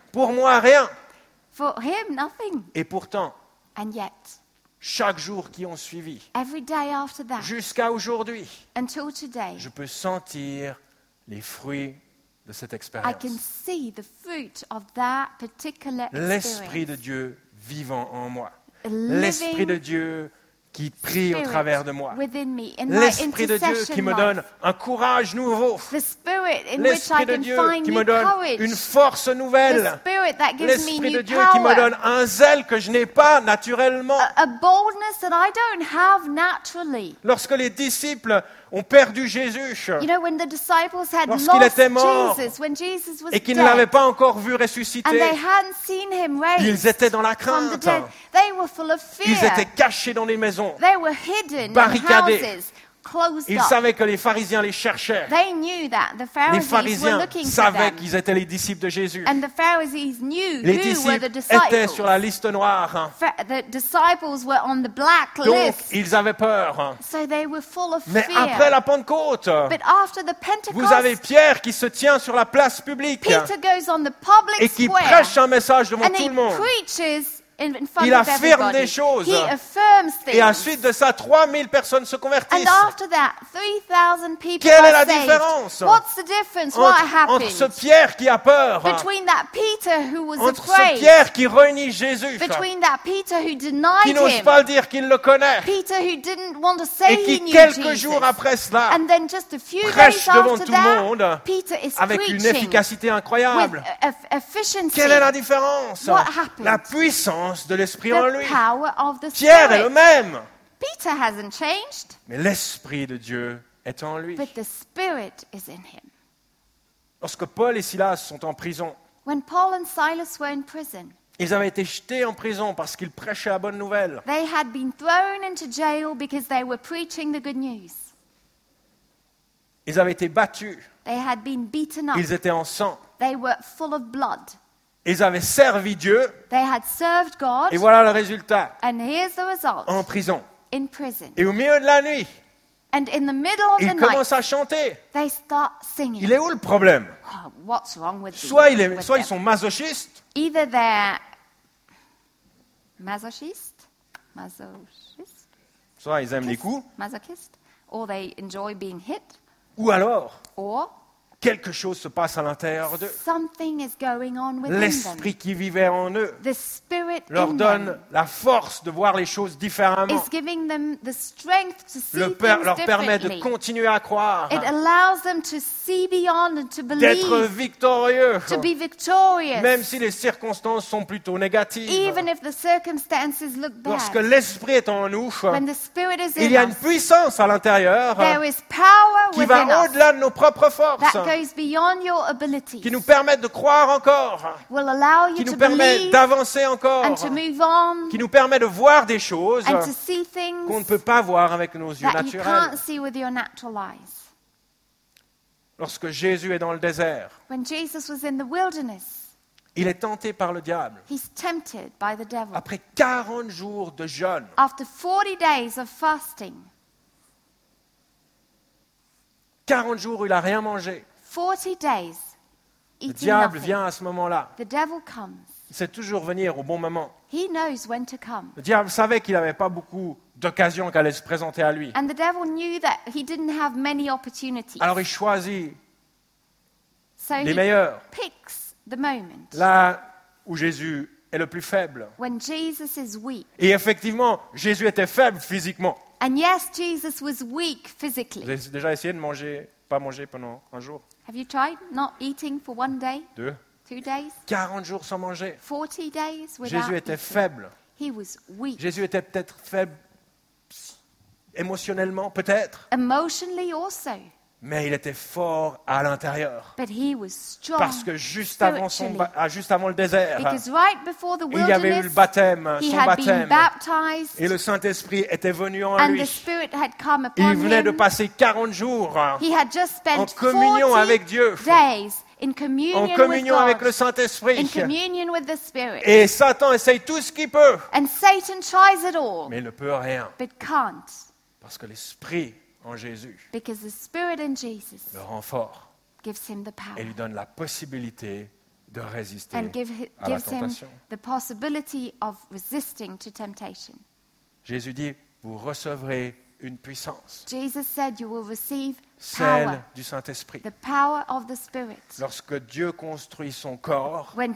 Speaker 1: Pour moi, rien.
Speaker 2: For him, nothing.
Speaker 1: Et pourtant,
Speaker 2: And yet,
Speaker 1: chaque jour qui ont suivi,
Speaker 2: every day after that,
Speaker 1: jusqu'à aujourd'hui,
Speaker 2: until today,
Speaker 1: je peux sentir les fruits de cette
Speaker 2: I
Speaker 1: expérience.
Speaker 2: can see the fruit of that particular
Speaker 1: L'Esprit de
Speaker 2: experience.
Speaker 1: Dieu vivant en moi.
Speaker 2: A
Speaker 1: L'Esprit
Speaker 2: living
Speaker 1: de Dieu qui prie au
Speaker 2: Spirit
Speaker 1: travers de moi.
Speaker 2: within me, in my
Speaker 1: L'Esprit de Dieu qui
Speaker 2: intercession
Speaker 1: me
Speaker 2: life.
Speaker 1: donne un courage nouveau.
Speaker 2: The Spirit in which I
Speaker 1: L'Esprit de
Speaker 2: can
Speaker 1: Dieu
Speaker 2: find
Speaker 1: qui
Speaker 2: new
Speaker 1: me donne
Speaker 2: courage.
Speaker 1: une force
Speaker 2: The
Speaker 1: nouvelle.
Speaker 2: Spirit that gives me
Speaker 1: L'Esprit de
Speaker 2: new
Speaker 1: Dieu qui me
Speaker 2: power.
Speaker 1: donne un zèle que je n'ai pas naturellement.
Speaker 2: A boldness that I don't have naturally.
Speaker 1: Lorsque les disciples ont perdu Jésus
Speaker 2: You know, when the disciples had
Speaker 1: Lorsqu'il
Speaker 2: lost
Speaker 1: était mort
Speaker 2: Jesus, when Jesus was
Speaker 1: et qu'ils
Speaker 2: dead,
Speaker 1: ne l'avaient pas encore vu
Speaker 2: and they
Speaker 1: ressusciter,
Speaker 2: hadn't seen him raised
Speaker 1: ils étaient dans la
Speaker 2: from the
Speaker 1: crainte.
Speaker 2: dead, they were full of fear.
Speaker 1: Ils étaient cachés dans les maisons.
Speaker 2: They were hidden in
Speaker 1: barricadés.
Speaker 2: houses, closed
Speaker 1: Ils
Speaker 2: up.
Speaker 1: savaient que les pharisiens les cherchaient.
Speaker 2: They knew that the
Speaker 1: Les
Speaker 2: Pharisees were
Speaker 1: pharisiens
Speaker 2: looking for
Speaker 1: savaient
Speaker 2: them.
Speaker 1: qu'ils étaient les disciples de Jésus.
Speaker 2: And the Pharisees knew
Speaker 1: Les
Speaker 2: who were
Speaker 1: disciples
Speaker 2: the disciples.
Speaker 1: étaient sur la liste noire.
Speaker 2: The disciples were on the black
Speaker 1: Donc,
Speaker 2: list.
Speaker 1: ils avaient peur.
Speaker 2: So they were full of
Speaker 1: Mais
Speaker 2: fear.
Speaker 1: après la Pentecôte,
Speaker 2: But after the
Speaker 1: vous avez
Speaker 2: Pentecost,
Speaker 1: Pierre qui se tient sur la place publique
Speaker 2: Peter goes on the public
Speaker 1: et qui
Speaker 2: square
Speaker 1: prêche un message devant
Speaker 2: and
Speaker 1: tout
Speaker 2: he
Speaker 1: le monde.
Speaker 2: preaches in front
Speaker 1: Il
Speaker 2: of
Speaker 1: affirme
Speaker 2: everybody.
Speaker 1: des choses.
Speaker 2: He affirms things.
Speaker 1: Et ensuite de ça, 3000 personnes se
Speaker 2: And
Speaker 1: convertissent.
Speaker 2: after that, 3,000 people
Speaker 1: Quelle est
Speaker 2: are
Speaker 1: la
Speaker 2: saved.
Speaker 1: différence
Speaker 2: What's the difference? What
Speaker 1: Entre ce
Speaker 2: happened?
Speaker 1: Pierre qui a peur,
Speaker 2: Between that Peter who was
Speaker 1: entre ce
Speaker 2: afraid,
Speaker 1: Pierre qui renie Jésus,
Speaker 2: between that Peter who
Speaker 1: qui
Speaker 2: denied
Speaker 1: n'ose
Speaker 2: him,
Speaker 1: pas dire qu'il le connaît,
Speaker 2: Peter who didn't want to say
Speaker 1: et
Speaker 2: he
Speaker 1: qui,
Speaker 2: knew
Speaker 1: quelques
Speaker 2: Jesus.
Speaker 1: jours après cela,
Speaker 2: And then just a few
Speaker 1: prêche
Speaker 2: days
Speaker 1: devant
Speaker 2: after
Speaker 1: tout le monde
Speaker 2: that, Peter is
Speaker 1: avec une
Speaker 2: preaching
Speaker 1: efficacité
Speaker 2: with
Speaker 1: incroyable.
Speaker 2: efficiency.
Speaker 1: Quelle est la différence?
Speaker 2: What happened?
Speaker 1: La puissance de l'Esprit en
Speaker 2: The
Speaker 1: lui.
Speaker 2: power of the
Speaker 1: Pierre est le
Speaker 2: Spirit.
Speaker 1: même,
Speaker 2: Peter hasn't changed,
Speaker 1: mais l'Esprit de Dieu est en lui.
Speaker 2: but the Spirit is in him.
Speaker 1: Lorsque Paul et Silas sont en prison,
Speaker 2: When Paul and Silas were in prison,
Speaker 1: ils avaient été jetés en prison parce qu'ils prêchaient la bonne nouvelle.
Speaker 2: they had been thrown into jail because they were preaching the good news.
Speaker 1: Ils avaient été battus,
Speaker 2: They had been beaten up.
Speaker 1: ils étaient en sang.
Speaker 2: They were full of blood.
Speaker 1: Ils avaient servi Dieu,
Speaker 2: They had served God,
Speaker 1: et voilà le résultat,
Speaker 2: and here's the result.
Speaker 1: en prison.
Speaker 2: In prison.
Speaker 1: Et au milieu de la nuit,
Speaker 2: And in the middle of the
Speaker 1: ils
Speaker 2: night,
Speaker 1: commencent à chanter.
Speaker 2: they start singing.
Speaker 1: Il est où le problème?
Speaker 2: Oh, what's wrong with
Speaker 1: Soit,
Speaker 2: with
Speaker 1: soit ils
Speaker 2: them?
Speaker 1: sont masochistes,
Speaker 2: Either they're masochist,
Speaker 1: soit ils aiment les coups,
Speaker 2: masochist, or they enjoy being hit,
Speaker 1: ou alors
Speaker 2: or
Speaker 1: quelque chose se passe à l'intérieur d'eux.
Speaker 2: something is going on within them.
Speaker 1: L'esprit qui vivait en eux
Speaker 2: The Spirit
Speaker 1: leur
Speaker 2: in
Speaker 1: donne
Speaker 2: them
Speaker 1: la force de voir les choses différemment.
Speaker 2: is giving them the strength to see
Speaker 1: Leur
Speaker 2: things
Speaker 1: permet de
Speaker 2: differently.
Speaker 1: continuer à croire,
Speaker 2: It allows them to see beyond and to
Speaker 1: d'être
Speaker 2: believe,
Speaker 1: victorieux,
Speaker 2: to be victorious,
Speaker 1: même si les circonstances sont plutôt négatives.
Speaker 2: even if the circumstances look
Speaker 1: Lorsque
Speaker 2: bad.
Speaker 1: l'Esprit est en nous,
Speaker 2: When the Spirit is
Speaker 1: il y a
Speaker 2: in
Speaker 1: une
Speaker 2: us,
Speaker 1: puissance à l'intérieur
Speaker 2: there is power
Speaker 1: qui va
Speaker 2: within us
Speaker 1: au-delà de nos propres forces,
Speaker 2: that goes beyond your abilities,
Speaker 1: qui nous permettent de croire encore,
Speaker 2: will allow you
Speaker 1: qui
Speaker 2: to
Speaker 1: nous permet
Speaker 2: believe
Speaker 1: d'avancer encore,
Speaker 2: and to move on
Speaker 1: qui nous permet de voir des choses
Speaker 2: and to see
Speaker 1: qu'on ne
Speaker 2: things
Speaker 1: peut pas voir avec nos yeux
Speaker 2: that you
Speaker 1: naturels.
Speaker 2: can't see with your natural eyes.
Speaker 1: Lorsque Jésus est dans le désert,
Speaker 2: When Jesus was in the wilderness,
Speaker 1: il est tenté par le diable.
Speaker 2: he's tempted by the devil.
Speaker 1: Après 40 jours de jeûne,
Speaker 2: After 40 days of fasting,
Speaker 1: 40 jours où il n'a rien mangé,
Speaker 2: 40 days
Speaker 1: le
Speaker 2: eating
Speaker 1: diable
Speaker 2: nothing,
Speaker 1: vient à ce moment-là.
Speaker 2: the devil comes.
Speaker 1: Il sait toujours venir au bon moment.
Speaker 2: He knows when to come.
Speaker 1: Le diable savait qu'il n'avait pas beaucoup d'occasions qui allaient se présenter à lui.
Speaker 2: And the devil knew that he didn't have many opportunities.
Speaker 1: Alors il choisit
Speaker 2: So
Speaker 1: les
Speaker 2: he
Speaker 1: meilleurs,
Speaker 2: picks the moment
Speaker 1: là où Jésus est le plus faible.
Speaker 2: when Jesus is weak.
Speaker 1: Et effectivement, Jésus était faible physiquement.
Speaker 2: And yes, Jesus was weak
Speaker 1: Vous
Speaker 2: physically.
Speaker 1: avez déjà essayé de pas manger pendant un jour,
Speaker 2: Have you tried not eating for 1 day,
Speaker 1: 2,
Speaker 2: 2 days,
Speaker 1: 40 jours sans manger.
Speaker 2: 40 days without
Speaker 1: Jésus était
Speaker 2: eating?
Speaker 1: faible.
Speaker 2: He was weak.
Speaker 1: Jésus était peut-être faible émotionnellement, peut-être,
Speaker 2: Emotionally also.
Speaker 1: mais il était fort à l'intérieur.
Speaker 2: But he was strong
Speaker 1: Parce que juste avant,
Speaker 2: spiritually.
Speaker 1: juste avant le désert,
Speaker 2: Because right before the
Speaker 1: il y avait eu le
Speaker 2: wilderness,
Speaker 1: baptême,
Speaker 2: he
Speaker 1: son
Speaker 2: had been
Speaker 1: baptême,
Speaker 2: baptized
Speaker 1: et le Saint-Esprit était venu en
Speaker 2: and
Speaker 1: lui.
Speaker 2: the Spirit had come
Speaker 1: Il
Speaker 2: upon
Speaker 1: venait de
Speaker 2: him.
Speaker 1: passer 40 jours
Speaker 2: He had just spent
Speaker 1: en communion
Speaker 2: 40
Speaker 1: avec Dieu,
Speaker 2: days in
Speaker 1: en
Speaker 2: communion with
Speaker 1: communion avec le
Speaker 2: God,
Speaker 1: Saint-Esprit.
Speaker 2: in communion with the Spirit.
Speaker 1: Et Satan essaye tout ce qu'il peut,
Speaker 2: And Satan tries it all,
Speaker 1: mais il ne peut rien,
Speaker 2: but can't,
Speaker 1: parce que l'Esprit en Jésus
Speaker 2: because the Spirit in Jesus
Speaker 1: le rend fort
Speaker 2: gives him the
Speaker 1: et
Speaker 2: power
Speaker 1: lui donne la possibilité de résister
Speaker 2: and
Speaker 1: à la
Speaker 2: gives him
Speaker 1: tentation.
Speaker 2: the possibility of resisting to temptation.
Speaker 1: Jésus dit, vous recevrez une puissance,
Speaker 2: Jesus said, you will receive
Speaker 1: celle
Speaker 2: power,
Speaker 1: du Saint-Esprit.
Speaker 2: the power of the Spirit.
Speaker 1: Lorsque Dieu construit son corps,
Speaker 2: When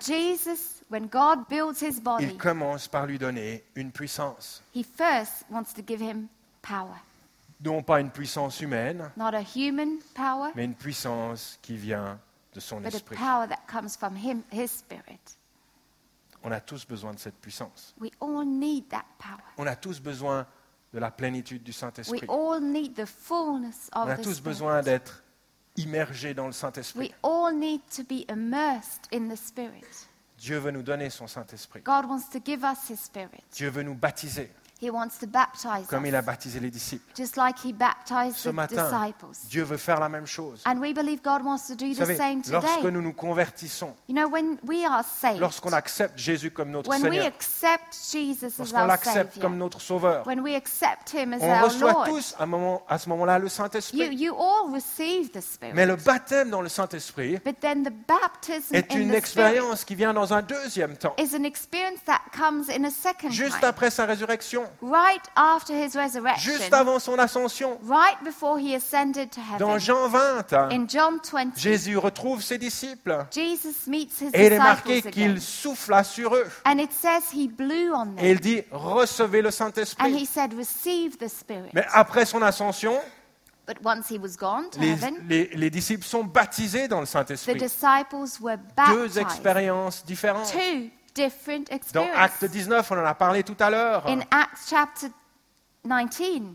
Speaker 2: God builds his
Speaker 1: il
Speaker 2: body,
Speaker 1: commence par lui donner une puissance.
Speaker 2: he first wants to give him power.
Speaker 1: Non pas une puissance humaine,
Speaker 2: Not a human power,
Speaker 1: mais une puissance qui vient de son
Speaker 2: but a
Speaker 1: esprit.
Speaker 2: power that comes from his Spirit.
Speaker 1: On a tous besoin de cette puissance.
Speaker 2: We all need that power.
Speaker 1: On a tous besoin de la plénitude du
Speaker 2: We
Speaker 1: Saint-Esprit.
Speaker 2: all need the fullness
Speaker 1: On
Speaker 2: of
Speaker 1: a
Speaker 2: the
Speaker 1: tous
Speaker 2: Spirit.
Speaker 1: besoin d'être immergés dans le
Speaker 2: We
Speaker 1: Saint-Esprit.
Speaker 2: all need to be immersed in the Spirit.
Speaker 1: Dieu veut nous donner son Saint-Esprit.
Speaker 2: God wants to give us his Spirit.
Speaker 1: Dieu veut nous baptiser
Speaker 2: He wants to baptize
Speaker 1: comme il a
Speaker 2: us,
Speaker 1: baptisé les disciples.
Speaker 2: just like he baptized
Speaker 1: Ce
Speaker 2: the
Speaker 1: matin,
Speaker 2: disciples.
Speaker 1: Dieu veut faire la même chose.
Speaker 2: And we believe God wants to do
Speaker 1: Vous
Speaker 2: the
Speaker 1: savez,
Speaker 2: same
Speaker 1: lorsque
Speaker 2: today.
Speaker 1: nous nous convertissons,
Speaker 2: You know, when we are saved,
Speaker 1: lorsqu'on accepte Jésus comme notre
Speaker 2: when we
Speaker 1: Seigneur,
Speaker 2: accept Jesus as
Speaker 1: lorsqu'on
Speaker 2: our
Speaker 1: l'accepte comme
Speaker 2: Savior,
Speaker 1: notre Sauveur,
Speaker 2: when we accept him as
Speaker 1: on
Speaker 2: our
Speaker 1: reçoit
Speaker 2: Lord,
Speaker 1: tous à ce moment-là le Saint-Esprit.
Speaker 2: you all receive the Spirit.
Speaker 1: Mais le baptême dans le Saint-Esprit
Speaker 2: But then the baptism
Speaker 1: est
Speaker 2: in
Speaker 1: une
Speaker 2: the Spirit
Speaker 1: expérience qui vient dans un deuxième temps,
Speaker 2: is an experience that comes in a second
Speaker 1: juste
Speaker 2: time,
Speaker 1: après sa résurrection,
Speaker 2: right after his resurrection,
Speaker 1: juste avant son ascension.
Speaker 2: right before he ascended to
Speaker 1: Dans
Speaker 2: heaven.
Speaker 1: Jean 20,
Speaker 2: In John 20,
Speaker 1: Jésus retrouve ses disciples
Speaker 2: Jesus meets his
Speaker 1: et il est marqué
Speaker 2: disciples
Speaker 1: qu'il
Speaker 2: again.
Speaker 1: souffla sur eux.
Speaker 2: And it says he blew on
Speaker 1: Et il
Speaker 2: them.
Speaker 1: dit, recevez le
Speaker 2: And
Speaker 1: Saint-Esprit.
Speaker 2: he said, receive the Spirit.
Speaker 1: Mais après son ascension,
Speaker 2: But once he was gone to
Speaker 1: les,
Speaker 2: heaven,
Speaker 1: les disciples sont baptisés dans le
Speaker 2: the
Speaker 1: Saint-Esprit.
Speaker 2: disciples were
Speaker 1: Deux
Speaker 2: baptized.
Speaker 1: expériences différentes.
Speaker 2: Two different
Speaker 1: Dans Actes
Speaker 2: experiences.
Speaker 1: 19, on en a parlé tout à l'heure.
Speaker 2: In Acts chapter 19,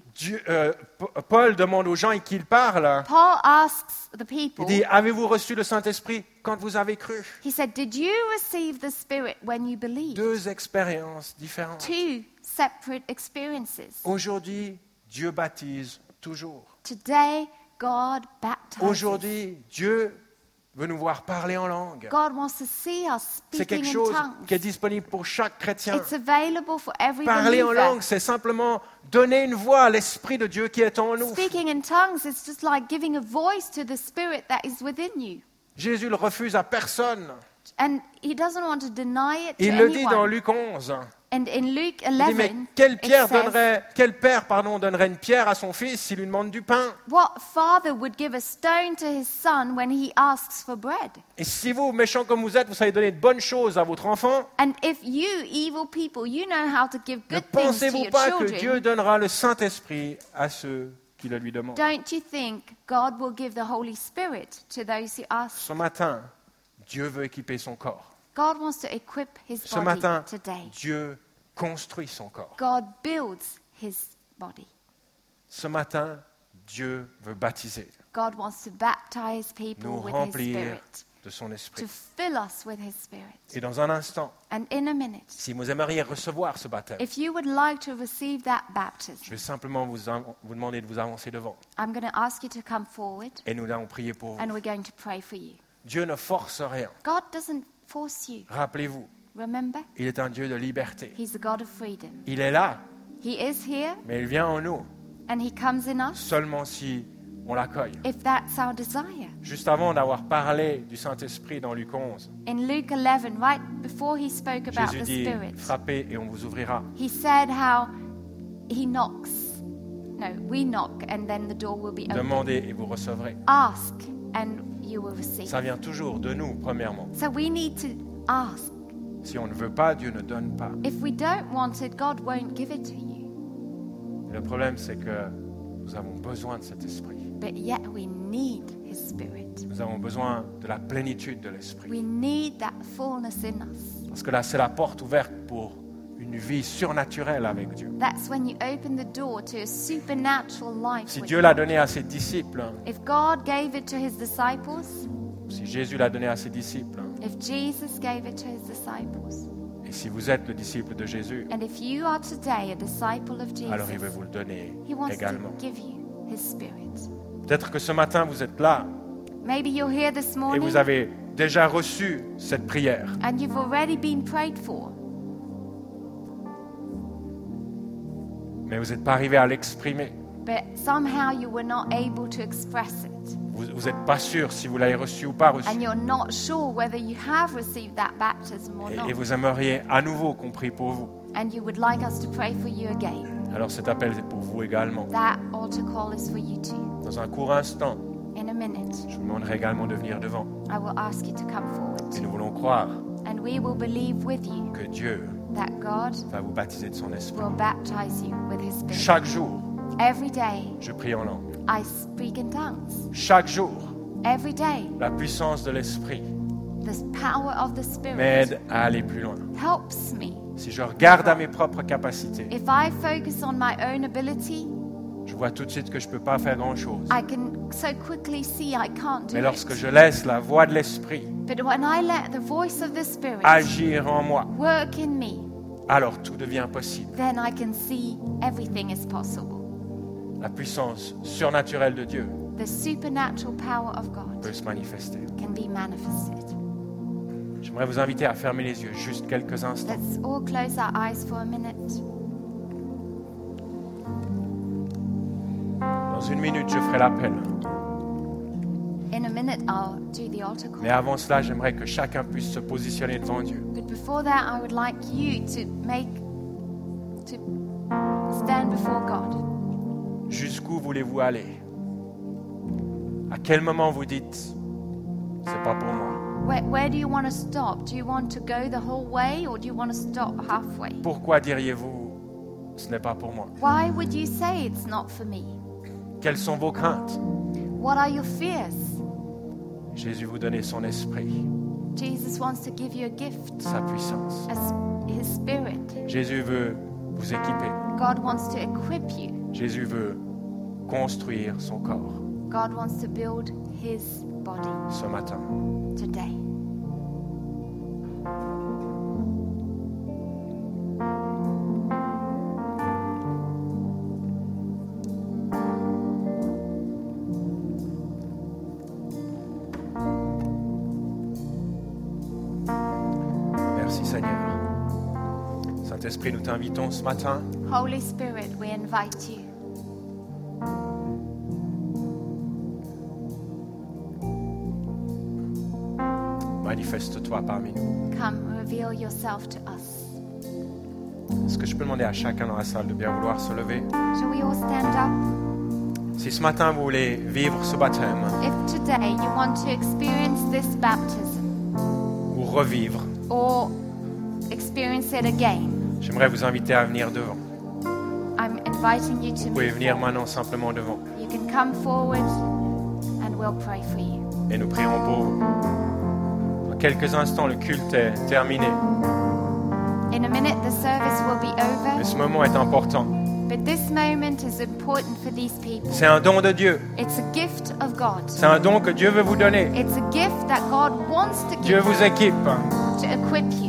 Speaker 1: Paul demande aux gens et qu'ils parlent.
Speaker 2: Paul asks the
Speaker 1: Il
Speaker 2: people,
Speaker 1: dit, avez-vous reçu le Saint-Esprit quand vous avez cru?
Speaker 2: he said, did you receive the Spirit when you believed?
Speaker 1: Deux expériences différentes.
Speaker 2: Two separate experiences.
Speaker 1: Aujourd'hui, Dieu baptise toujours.
Speaker 2: Today, God baptizes.
Speaker 1: Aujourd'hui, Dieu veut nous voir parler en langue.
Speaker 2: God wants to see us
Speaker 1: C'est
Speaker 2: speaking
Speaker 1: quelque
Speaker 2: in
Speaker 1: chose
Speaker 2: tongues.
Speaker 1: qui est disponible pour chaque chrétien.
Speaker 2: It's available for every
Speaker 1: Parler en
Speaker 2: believer.
Speaker 1: langue, c'est simplement donner une voix à l'Esprit de Dieu qui est en nous.
Speaker 2: Speaking in tongues is just like giving a voice to the Spirit that is within you.
Speaker 1: Jésus le refuse à personne.
Speaker 2: And he doesn't want to deny it to
Speaker 1: Il le dit dans
Speaker 2: anyone.
Speaker 1: Luc 11.
Speaker 2: And in Luke
Speaker 1: Il dit, mais
Speaker 2: 11,
Speaker 1: quel
Speaker 2: it
Speaker 1: père
Speaker 2: says,
Speaker 1: donnerait une pierre à son fils s'il lui demande du pain?
Speaker 2: what father would give a stone to his son when he asks for bread?
Speaker 1: Et si vous, méchants comme vous êtes, vous savez donner de bonnes choses à votre enfant,
Speaker 2: And if you, evil people, you know how to give
Speaker 1: ne
Speaker 2: good things to
Speaker 1: pensez-vous
Speaker 2: your
Speaker 1: pas que Dieu
Speaker 2: children,
Speaker 1: donnera le Saint-Esprit à ceux qui le lui demandent?
Speaker 2: don't you think God will give the Holy Spirit to those who ask?
Speaker 1: Ce matin, Dieu veut équiper son corps.
Speaker 2: God wants to equip his
Speaker 1: Ce
Speaker 2: body
Speaker 1: matin,
Speaker 2: today.
Speaker 1: Dieu construit son corps.
Speaker 2: God builds his body.
Speaker 1: Ce matin, Dieu veut baptiser,
Speaker 2: God wants to baptize people
Speaker 1: nous
Speaker 2: with his
Speaker 1: remplir
Speaker 2: Spirit,
Speaker 1: de son esprit.
Speaker 2: to fill us with his Spirit.
Speaker 1: Et dans un instant,
Speaker 2: And in a minute,
Speaker 1: si vous aimeriez recevoir ce baptême,
Speaker 2: if you would like to receive that
Speaker 1: je
Speaker 2: baptism,
Speaker 1: vais simplement vous demander de vous avancer devant.
Speaker 2: I'm going to ask you to come forward
Speaker 1: Et nous allons prier pour vous.
Speaker 2: and we're going to pray for you.
Speaker 1: Dieu ne force rien.
Speaker 2: God doesn't force you.
Speaker 1: Rappelez-vous,
Speaker 2: Remember,
Speaker 1: il est un Dieu de liberté.
Speaker 2: he's the God of freedom.
Speaker 1: Il est là,
Speaker 2: He is here
Speaker 1: mais il vient en nous,
Speaker 2: and he comes in us
Speaker 1: seulement si on l'accueille.
Speaker 2: if that's our desire.
Speaker 1: Juste avant d'avoir parlé du Saint-Esprit dans Luc 11,
Speaker 2: In Luke 11, right before he spoke about
Speaker 1: Jésus
Speaker 2: the
Speaker 1: dit,
Speaker 2: Spirit,
Speaker 1: frappez et on vous ouvrira.
Speaker 2: he said how he knocks. No, we knock and then the door will be open.
Speaker 1: Demandez et vous recevrez.
Speaker 2: Ask and you will receive.
Speaker 1: Ça vient toujours de nous, premièrement.
Speaker 2: So we need to ask.
Speaker 1: Si on ne veut pas, Dieu ne donne pas.
Speaker 2: If we don't want it, God won't give it to you.
Speaker 1: Le problème, c'est que nous avons besoin de cet esprit.
Speaker 2: But yet we need his Spirit.
Speaker 1: Nous avons besoin de la plénitude de l'esprit.
Speaker 2: We need that fullness in us.
Speaker 1: Parce que là, c'est la porte ouverte pour une vie surnaturelle avec Dieu.
Speaker 2: That's when you open the door to a supernatural life
Speaker 1: Si
Speaker 2: with
Speaker 1: Dieu l'a
Speaker 2: God.
Speaker 1: donné à ses disciples,
Speaker 2: If God gave it to his disciples,
Speaker 1: si Jésus l'a donné à ses disciples,
Speaker 2: if Jesus gave it to his disciples,
Speaker 1: et si vous êtes le disciple de Jésus,
Speaker 2: and if you are today a disciple of
Speaker 1: alors il veut
Speaker 2: Jesus,
Speaker 1: vous le donner
Speaker 2: he wants
Speaker 1: également.
Speaker 2: to give you his Spirit.
Speaker 1: Peut-être que ce matin, vous êtes là
Speaker 2: Maybe you're here this
Speaker 1: et
Speaker 2: morning
Speaker 1: vous avez déjà reçu cette prière.
Speaker 2: and you've already been prayed for,
Speaker 1: Mais vous n'êtes pas arrivé à l'exprimer.
Speaker 2: but somehow you were not able to express it.
Speaker 1: vous n'êtes pas sûr si vous l'avez reçu ou pas reçu.
Speaker 2: and you're not sure whether you have received that baptism or
Speaker 1: Et
Speaker 2: not,
Speaker 1: vous aimeriez à nouveau qu'on prie pour vous.
Speaker 2: and you would like us to pray for you again,
Speaker 1: Alors cet appel est pour vous également.
Speaker 2: that altar call is for you too.
Speaker 1: Dans un court instant,
Speaker 2: In a minute,
Speaker 1: je vous demanderai également de venir devant.
Speaker 2: I will ask you to come forward,
Speaker 1: Et nous voulons croire
Speaker 2: and we will believe with you
Speaker 1: que Dieu
Speaker 2: that God
Speaker 1: va vous baptiser de son esprit.
Speaker 2: will baptize you with His Spirit.
Speaker 1: Chaque jour,
Speaker 2: Every day,
Speaker 1: je prie en langue.
Speaker 2: I speak in tongues.
Speaker 1: Chaque jour,
Speaker 2: Every day,
Speaker 1: la puissance de l'esprit
Speaker 2: the power of the Spirit
Speaker 1: m'aide à aller plus loin.
Speaker 2: helps me.
Speaker 1: Si je regarde à mes propres capacités,
Speaker 2: If I focus on my own ability,
Speaker 1: je vois tout de suite que je ne peux pas faire grand-chose.
Speaker 2: I can so quickly see I can't do
Speaker 1: Mais lorsque
Speaker 2: it.
Speaker 1: je laisse la voix de l'esprit
Speaker 2: But when I let the voice of the Spirit
Speaker 1: agir en moi,
Speaker 2: work in me,
Speaker 1: alors tout devient possible.
Speaker 2: then I can see everything is possible.
Speaker 1: La puissance surnaturelle de Dieu
Speaker 2: The supernatural power of God
Speaker 1: peut se manifester.
Speaker 2: can be manifested.
Speaker 1: J'aimerais vous inviter à fermer les yeux juste quelques instants.
Speaker 2: Let's all close our eyes for a minute.
Speaker 1: Dans une minute, je ferai l'appel.
Speaker 2: In a minute, I'll do the altar
Speaker 1: Mais
Speaker 2: call.
Speaker 1: avant cela, j'aimerais que chacun puisse se positionner devant Dieu.
Speaker 2: But before that, I would like you to stand before God.
Speaker 1: Jusqu'où voulez-vous aller? À quel moment vous dites, c'est pas pour moi?
Speaker 2: Where do you want to stop? Do you want to go the whole way, or do you want to stop halfway?
Speaker 1: Pourquoi diriez-vous, ce n'est pas pour moi?
Speaker 2: Why would you say it's not for me?
Speaker 1: Quelles sont vos craintes?
Speaker 2: What are your fears?
Speaker 1: Jésus vous donnait son esprit,
Speaker 2: Jesus wants to give you a gift,
Speaker 1: sa puissance.
Speaker 2: His Spirit.
Speaker 1: Jésus veut vous équiper.
Speaker 2: God wants to equip you.
Speaker 1: Jésus veut construire son corps
Speaker 2: God wants to build His body
Speaker 1: ce matin.
Speaker 2: today.
Speaker 1: Merci Seigneur. Saint-Esprit, nous t'invitons ce matin
Speaker 2: Holy Spirit, we invite you.
Speaker 1: manifeste-toi parmi nous.
Speaker 2: Come, reveal yourself to us.
Speaker 1: Est-ce que je peux demander à chacun dans la salle de bien vouloir se lever?
Speaker 2: Shall we all stand up?
Speaker 1: Si ce matin vous voulez vivre ce baptême
Speaker 2: If today you want to experience this baptism
Speaker 1: ou revivre,
Speaker 2: or experience it again,
Speaker 1: j'aimerais vous inviter à venir devant.
Speaker 2: I'm inviting you to
Speaker 1: Vous pouvez
Speaker 2: move
Speaker 1: venir
Speaker 2: forward.
Speaker 1: maintenant simplement devant
Speaker 2: You can come forward and we'll pray for you.
Speaker 1: et nous prierons pour vous. Dans quelques instants, le culte est terminé.
Speaker 2: In a minute, the service will be
Speaker 1: Mais
Speaker 2: over,
Speaker 1: ce moment est important.
Speaker 2: but this moment is important for these people.
Speaker 1: C'est un don de Dieu.
Speaker 2: It's a gift of God.
Speaker 1: C'est un don que Dieu veut vous donner.
Speaker 2: It's a gift that God wants to
Speaker 1: Dieu
Speaker 2: give
Speaker 1: vous équipe.
Speaker 2: to equip you.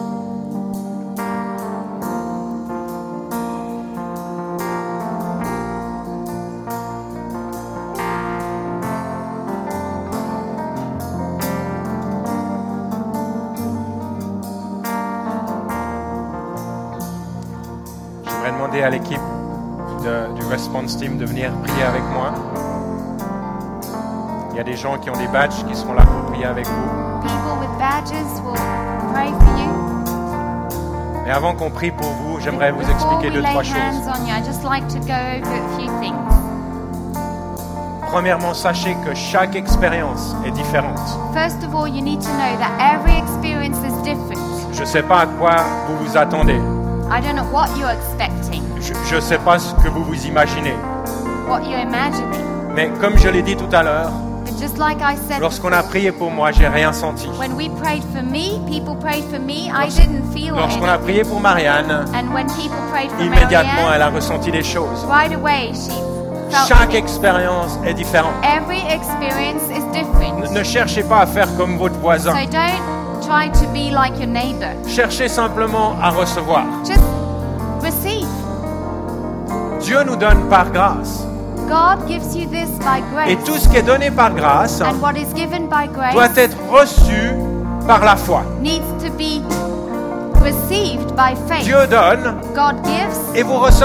Speaker 1: J'aimerais demander à l'équipe du Response Team de venir prier avec moi. Il y a des gens qui ont des badges qui seront là pour prier avec vous.
Speaker 2: People with badges will pray for you.
Speaker 1: Mais avant qu'on prie pour vous, j'aimerais vous
Speaker 2: Before
Speaker 1: expliquer
Speaker 2: we
Speaker 1: deux,
Speaker 2: lay
Speaker 1: trois
Speaker 2: hands
Speaker 1: choses.
Speaker 2: on you, I'd just like to go over a few things.
Speaker 1: Premièrement, sachez que chaque expérience est différente.
Speaker 2: First of all, you need to know that every experience is different.
Speaker 1: Je ne sais pas à quoi vous vous attendez.
Speaker 2: I don't know what you're expecting,
Speaker 1: Je ne sais pas ce que vous vous imaginez.
Speaker 2: what you're imagining.
Speaker 1: Mais comme je l'ai dit tout à l'heure,
Speaker 2: But just like I said
Speaker 1: lorsqu'on a prié pour moi, j'ai rien senti.
Speaker 2: when we prayed for me, people prayed for me, I didn't feel
Speaker 1: Lorsqu'on a
Speaker 2: anything.
Speaker 1: prié pour Marianne,
Speaker 2: And when people prayed for
Speaker 1: immédiatement,
Speaker 2: Marianne,
Speaker 1: elle a ressenti des choses.
Speaker 2: right away she felt
Speaker 1: Chaque
Speaker 2: things.
Speaker 1: expérience est différente.
Speaker 2: Every experience is different.
Speaker 1: Ne cherchez pas à faire comme votre voisin.
Speaker 2: So don't try to be like your neighbor.
Speaker 1: Cherchez simplement à recevoir.
Speaker 2: Just receive.
Speaker 1: Dieu nous donne par grâce.
Speaker 2: God gives you this by
Speaker 1: Et
Speaker 2: grace.
Speaker 1: tout ce qui est donné par grâce
Speaker 2: And what is given by
Speaker 1: doit
Speaker 2: grace
Speaker 1: être reçu par la foi.
Speaker 2: needs to be received by faith.
Speaker 1: Dieu donne
Speaker 2: God gives
Speaker 1: et vous recevez.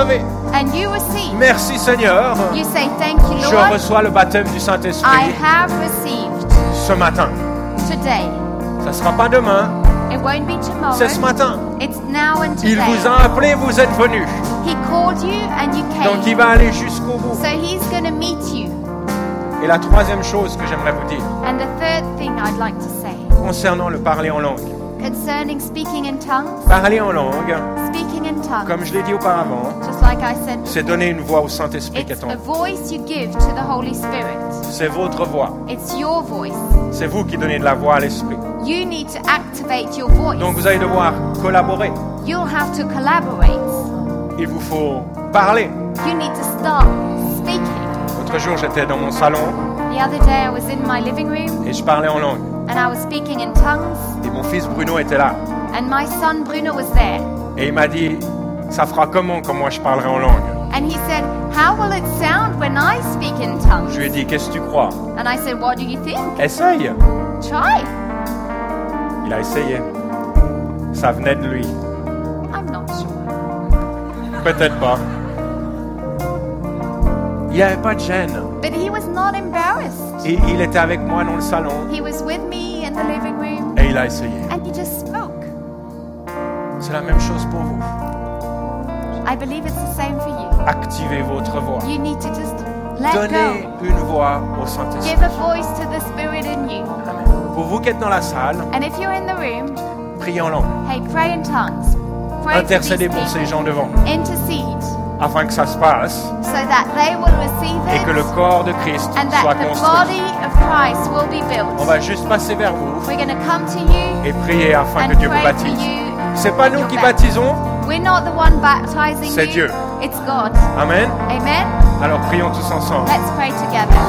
Speaker 2: and you receive.
Speaker 1: Merci Seigneur,
Speaker 2: You say, thank you,
Speaker 1: je
Speaker 2: Lord.
Speaker 1: reçois le baptême du
Speaker 2: I
Speaker 1: Saint-Esprit
Speaker 2: have received
Speaker 1: ce matin.
Speaker 2: today.
Speaker 1: Ça ne sera pas demain,
Speaker 2: It won't be tomorrow.
Speaker 1: c'est ce matin.
Speaker 2: It's now and
Speaker 1: Il
Speaker 2: today.
Speaker 1: vous a appelé, vous êtes venus.
Speaker 2: He called you and you
Speaker 1: Donc il
Speaker 2: came.
Speaker 1: va aller jusqu'au bout.
Speaker 2: So he's going to meet you.
Speaker 1: Et la troisième chose que j'aimerais vous dire,
Speaker 2: And the third thing I'd like to say
Speaker 1: concernant le parler en langue.
Speaker 2: concerning speaking in tongues,
Speaker 1: Parler en langue,
Speaker 2: speaking in tongues,
Speaker 1: comme je l'ai dit auparavant,
Speaker 2: just like I said,
Speaker 1: c'est donner une voix au Saint-Esprit qui
Speaker 2: it's
Speaker 1: est en
Speaker 2: a
Speaker 1: vous.
Speaker 2: voice you give to the Holy Spirit.
Speaker 1: C'est votre voix.
Speaker 2: It's your voice.
Speaker 1: C'est vous qui donnez de la voix à l'Esprit.
Speaker 2: You need to activate your voice.
Speaker 1: Donc vous allez devoir collaborer.
Speaker 2: You'll have to collaborate.
Speaker 1: Il vous faut parler.
Speaker 2: You need to start speaking.
Speaker 1: L'autre jour, j'étais dans mon salon
Speaker 2: The other day I was in my living room
Speaker 1: et je parlais en langue.
Speaker 2: and I was speaking in tongues,
Speaker 1: Et mon fils Bruno était là.
Speaker 2: and my son Bruno was there.
Speaker 1: Et il m'a dit, ça fera comment quand moi je parlerai en langue?
Speaker 2: And he said, how will it sound when I speak in tongues?
Speaker 1: Je lui ai dit, qu'est-ce que tu crois?
Speaker 2: And I said, what do you think?
Speaker 1: Essaye.
Speaker 2: Try.
Speaker 1: Il a essayé. Ça venait de lui.
Speaker 2: I'm not sure.
Speaker 1: Peut-être pas. Il n'y avait pas de gêne.
Speaker 2: But he was not embarrassed.
Speaker 1: Et il était avec moi dans le salon
Speaker 2: He was with me in the living room
Speaker 1: et il a essayé.
Speaker 2: and he just spoke.
Speaker 1: C'est la même chose pour vous.
Speaker 2: I believe it's the same for you.
Speaker 1: Activez votre voix.
Speaker 2: You need to just let
Speaker 1: Donnez
Speaker 2: go.
Speaker 1: une voix au Saint-Esprit.
Speaker 2: Give a voice to the Spirit in you.
Speaker 1: Pour vous qui êtes dans la salle,
Speaker 2: And if you're in the room,
Speaker 1: priez en langue.
Speaker 2: hey, pray in tongues. Pray for these
Speaker 1: Intercédez pour ces
Speaker 2: people.
Speaker 1: gens devant,
Speaker 2: Intercede
Speaker 1: afin que ça se passe
Speaker 2: so that they will receive
Speaker 1: et que le
Speaker 2: it
Speaker 1: corps de Christ
Speaker 2: and
Speaker 1: soit
Speaker 2: that the
Speaker 1: construit.
Speaker 2: body of Christ will be
Speaker 1: On
Speaker 2: built.
Speaker 1: va juste passer vers vous
Speaker 2: We're going to come to you
Speaker 1: et prier afin que
Speaker 2: and
Speaker 1: Dieu vous
Speaker 2: pray for
Speaker 1: baptise.
Speaker 2: you.
Speaker 1: C'est pas nous
Speaker 2: You're
Speaker 1: qui
Speaker 2: baptized.
Speaker 1: baptisons,
Speaker 2: We're not the one baptizing
Speaker 1: C'est
Speaker 2: you.
Speaker 1: Dieu.
Speaker 2: It's God.
Speaker 1: amen.
Speaker 2: Amen.
Speaker 1: Alors prions tous ensemble.
Speaker 2: Let's pray together.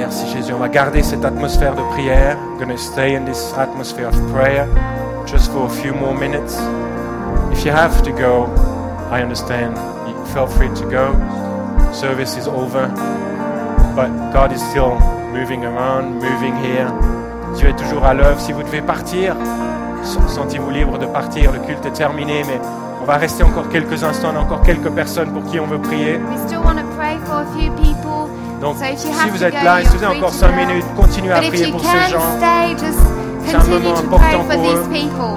Speaker 1: Merci Jésus. On va garder cette atmosphère de prière. I'm going to stay in this atmosphere of prayer just for a few more minutes. If you have to go, I understand. You feel free to go. Service is over. But God is still moving around, moving here. Dieu est toujours à l'œuvre. Si vous devez partir, sentez-vous libre de partir. Le culte est terminé, mais on va rester encore quelques instants. On a encore quelques personnes pour qui on veut prier.
Speaker 2: We still want to pray for a few people.
Speaker 1: Donc,
Speaker 2: So if you
Speaker 1: si
Speaker 2: have
Speaker 1: vous
Speaker 2: to
Speaker 1: êtes
Speaker 2: go,
Speaker 1: là et si
Speaker 2: you're
Speaker 1: vous avez
Speaker 2: free
Speaker 1: encore
Speaker 2: to
Speaker 1: 5
Speaker 2: go.
Speaker 1: minutes, continuez à
Speaker 2: But if
Speaker 1: prier
Speaker 2: you
Speaker 1: pour ces
Speaker 2: can
Speaker 1: gens.
Speaker 2: stay, just
Speaker 1: C'est un
Speaker 2: continue
Speaker 1: moment
Speaker 2: to
Speaker 1: important
Speaker 2: pray for
Speaker 1: pour eux.
Speaker 2: these people.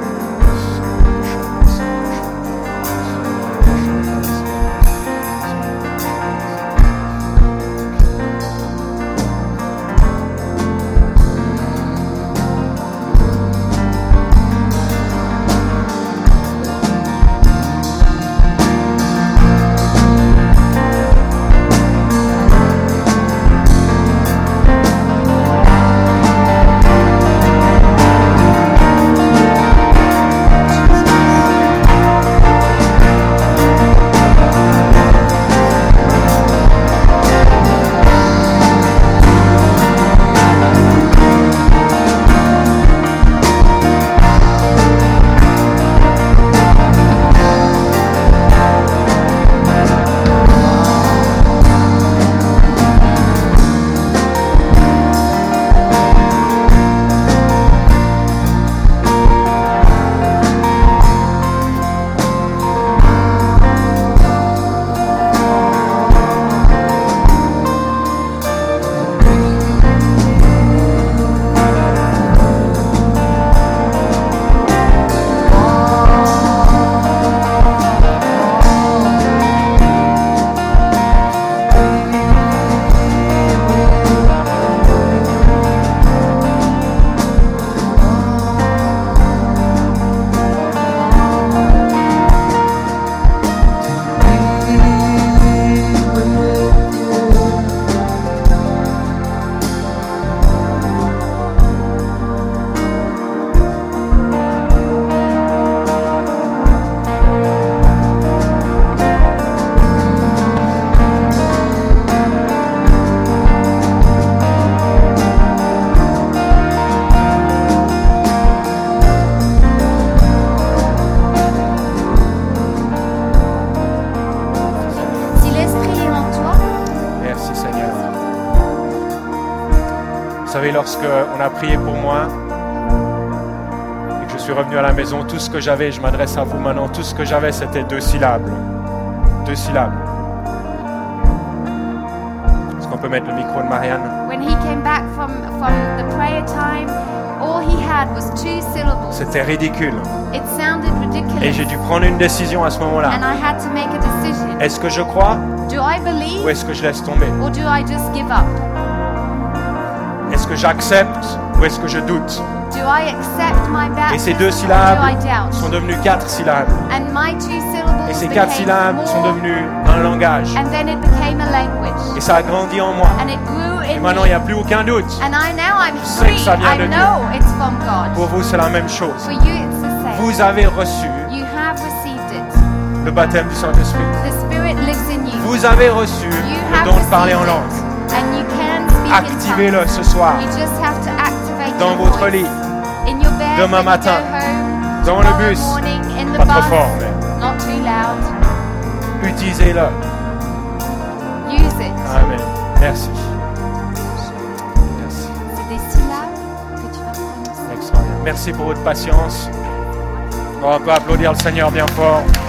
Speaker 1: Lorsque on a prié pour moi et que je suis revenu à la maison, tout ce que j'avais, je m'adresse à vous maintenant, tout ce que j'avais, c'était 2 syllabes. 2 syllabes. Est-ce qu'on peut mettre le micro de Marianne?
Speaker 2: When he came back from the prayer time, all he had was 2 syllables.
Speaker 1: C'était ridicule.
Speaker 2: It sounded ridiculous.
Speaker 1: Et j'ai dû prendre une décision à ce moment-là.
Speaker 2: And I had to make a decision.
Speaker 1: Est-ce que je crois
Speaker 2: Do I believe
Speaker 1: ou est-ce que je laisse tomber?
Speaker 2: or do I just give up?
Speaker 1: Est-ce que j'accepte ou est-ce que je doute?
Speaker 2: Do I accept my
Speaker 1: Et ces
Speaker 2: baptism
Speaker 1: 2
Speaker 2: or
Speaker 1: syllabes
Speaker 2: do I doubt?
Speaker 1: sont devenues 4 syllabes.
Speaker 2: And my 2 syllables
Speaker 1: Et ces 4
Speaker 2: became
Speaker 1: syllabes sont
Speaker 2: more,
Speaker 1: devenues un langage.
Speaker 2: and then it became a language.
Speaker 1: Et ça a grandi en moi.
Speaker 2: And it grew
Speaker 1: Et
Speaker 2: in
Speaker 1: maintenant,
Speaker 2: me.
Speaker 1: il n'y a plus aucun doute.
Speaker 2: And now I'm
Speaker 1: sais que
Speaker 2: free.
Speaker 1: ça vient
Speaker 2: I
Speaker 1: de Dieu.
Speaker 2: know it's from God.
Speaker 1: Pour vous, c'est la même chose.
Speaker 2: For you, it's the same.
Speaker 1: Vous avez reçu
Speaker 2: You have received it.
Speaker 1: le baptême du Saint-Esprit.
Speaker 2: The Spirit lives in you.
Speaker 1: Vous avez reçu
Speaker 2: You
Speaker 1: le
Speaker 2: have
Speaker 1: don de parler en
Speaker 2: received
Speaker 1: langue.
Speaker 2: it. And you can speak in
Speaker 1: Activez-le
Speaker 2: tongues.
Speaker 1: ce soir,
Speaker 2: You just have to activate
Speaker 1: dans
Speaker 2: your
Speaker 1: votre
Speaker 2: voice.
Speaker 1: lit,
Speaker 2: In your bed,
Speaker 1: demain
Speaker 2: when
Speaker 1: matin,
Speaker 2: you go home,
Speaker 1: dans le
Speaker 2: tomorrow
Speaker 1: bus.
Speaker 2: morning, in the
Speaker 1: Pas trop
Speaker 2: bus,
Speaker 1: fort, mais
Speaker 2: not too loud.
Speaker 1: utilisez-le.
Speaker 2: Use it.
Speaker 1: Amen. Merci. Merci.
Speaker 2: C'est des syllabes que tu vas prononcer.
Speaker 1: Extraordinaire. Merci pour votre patience. On peut applaudir le Seigneur bien fort.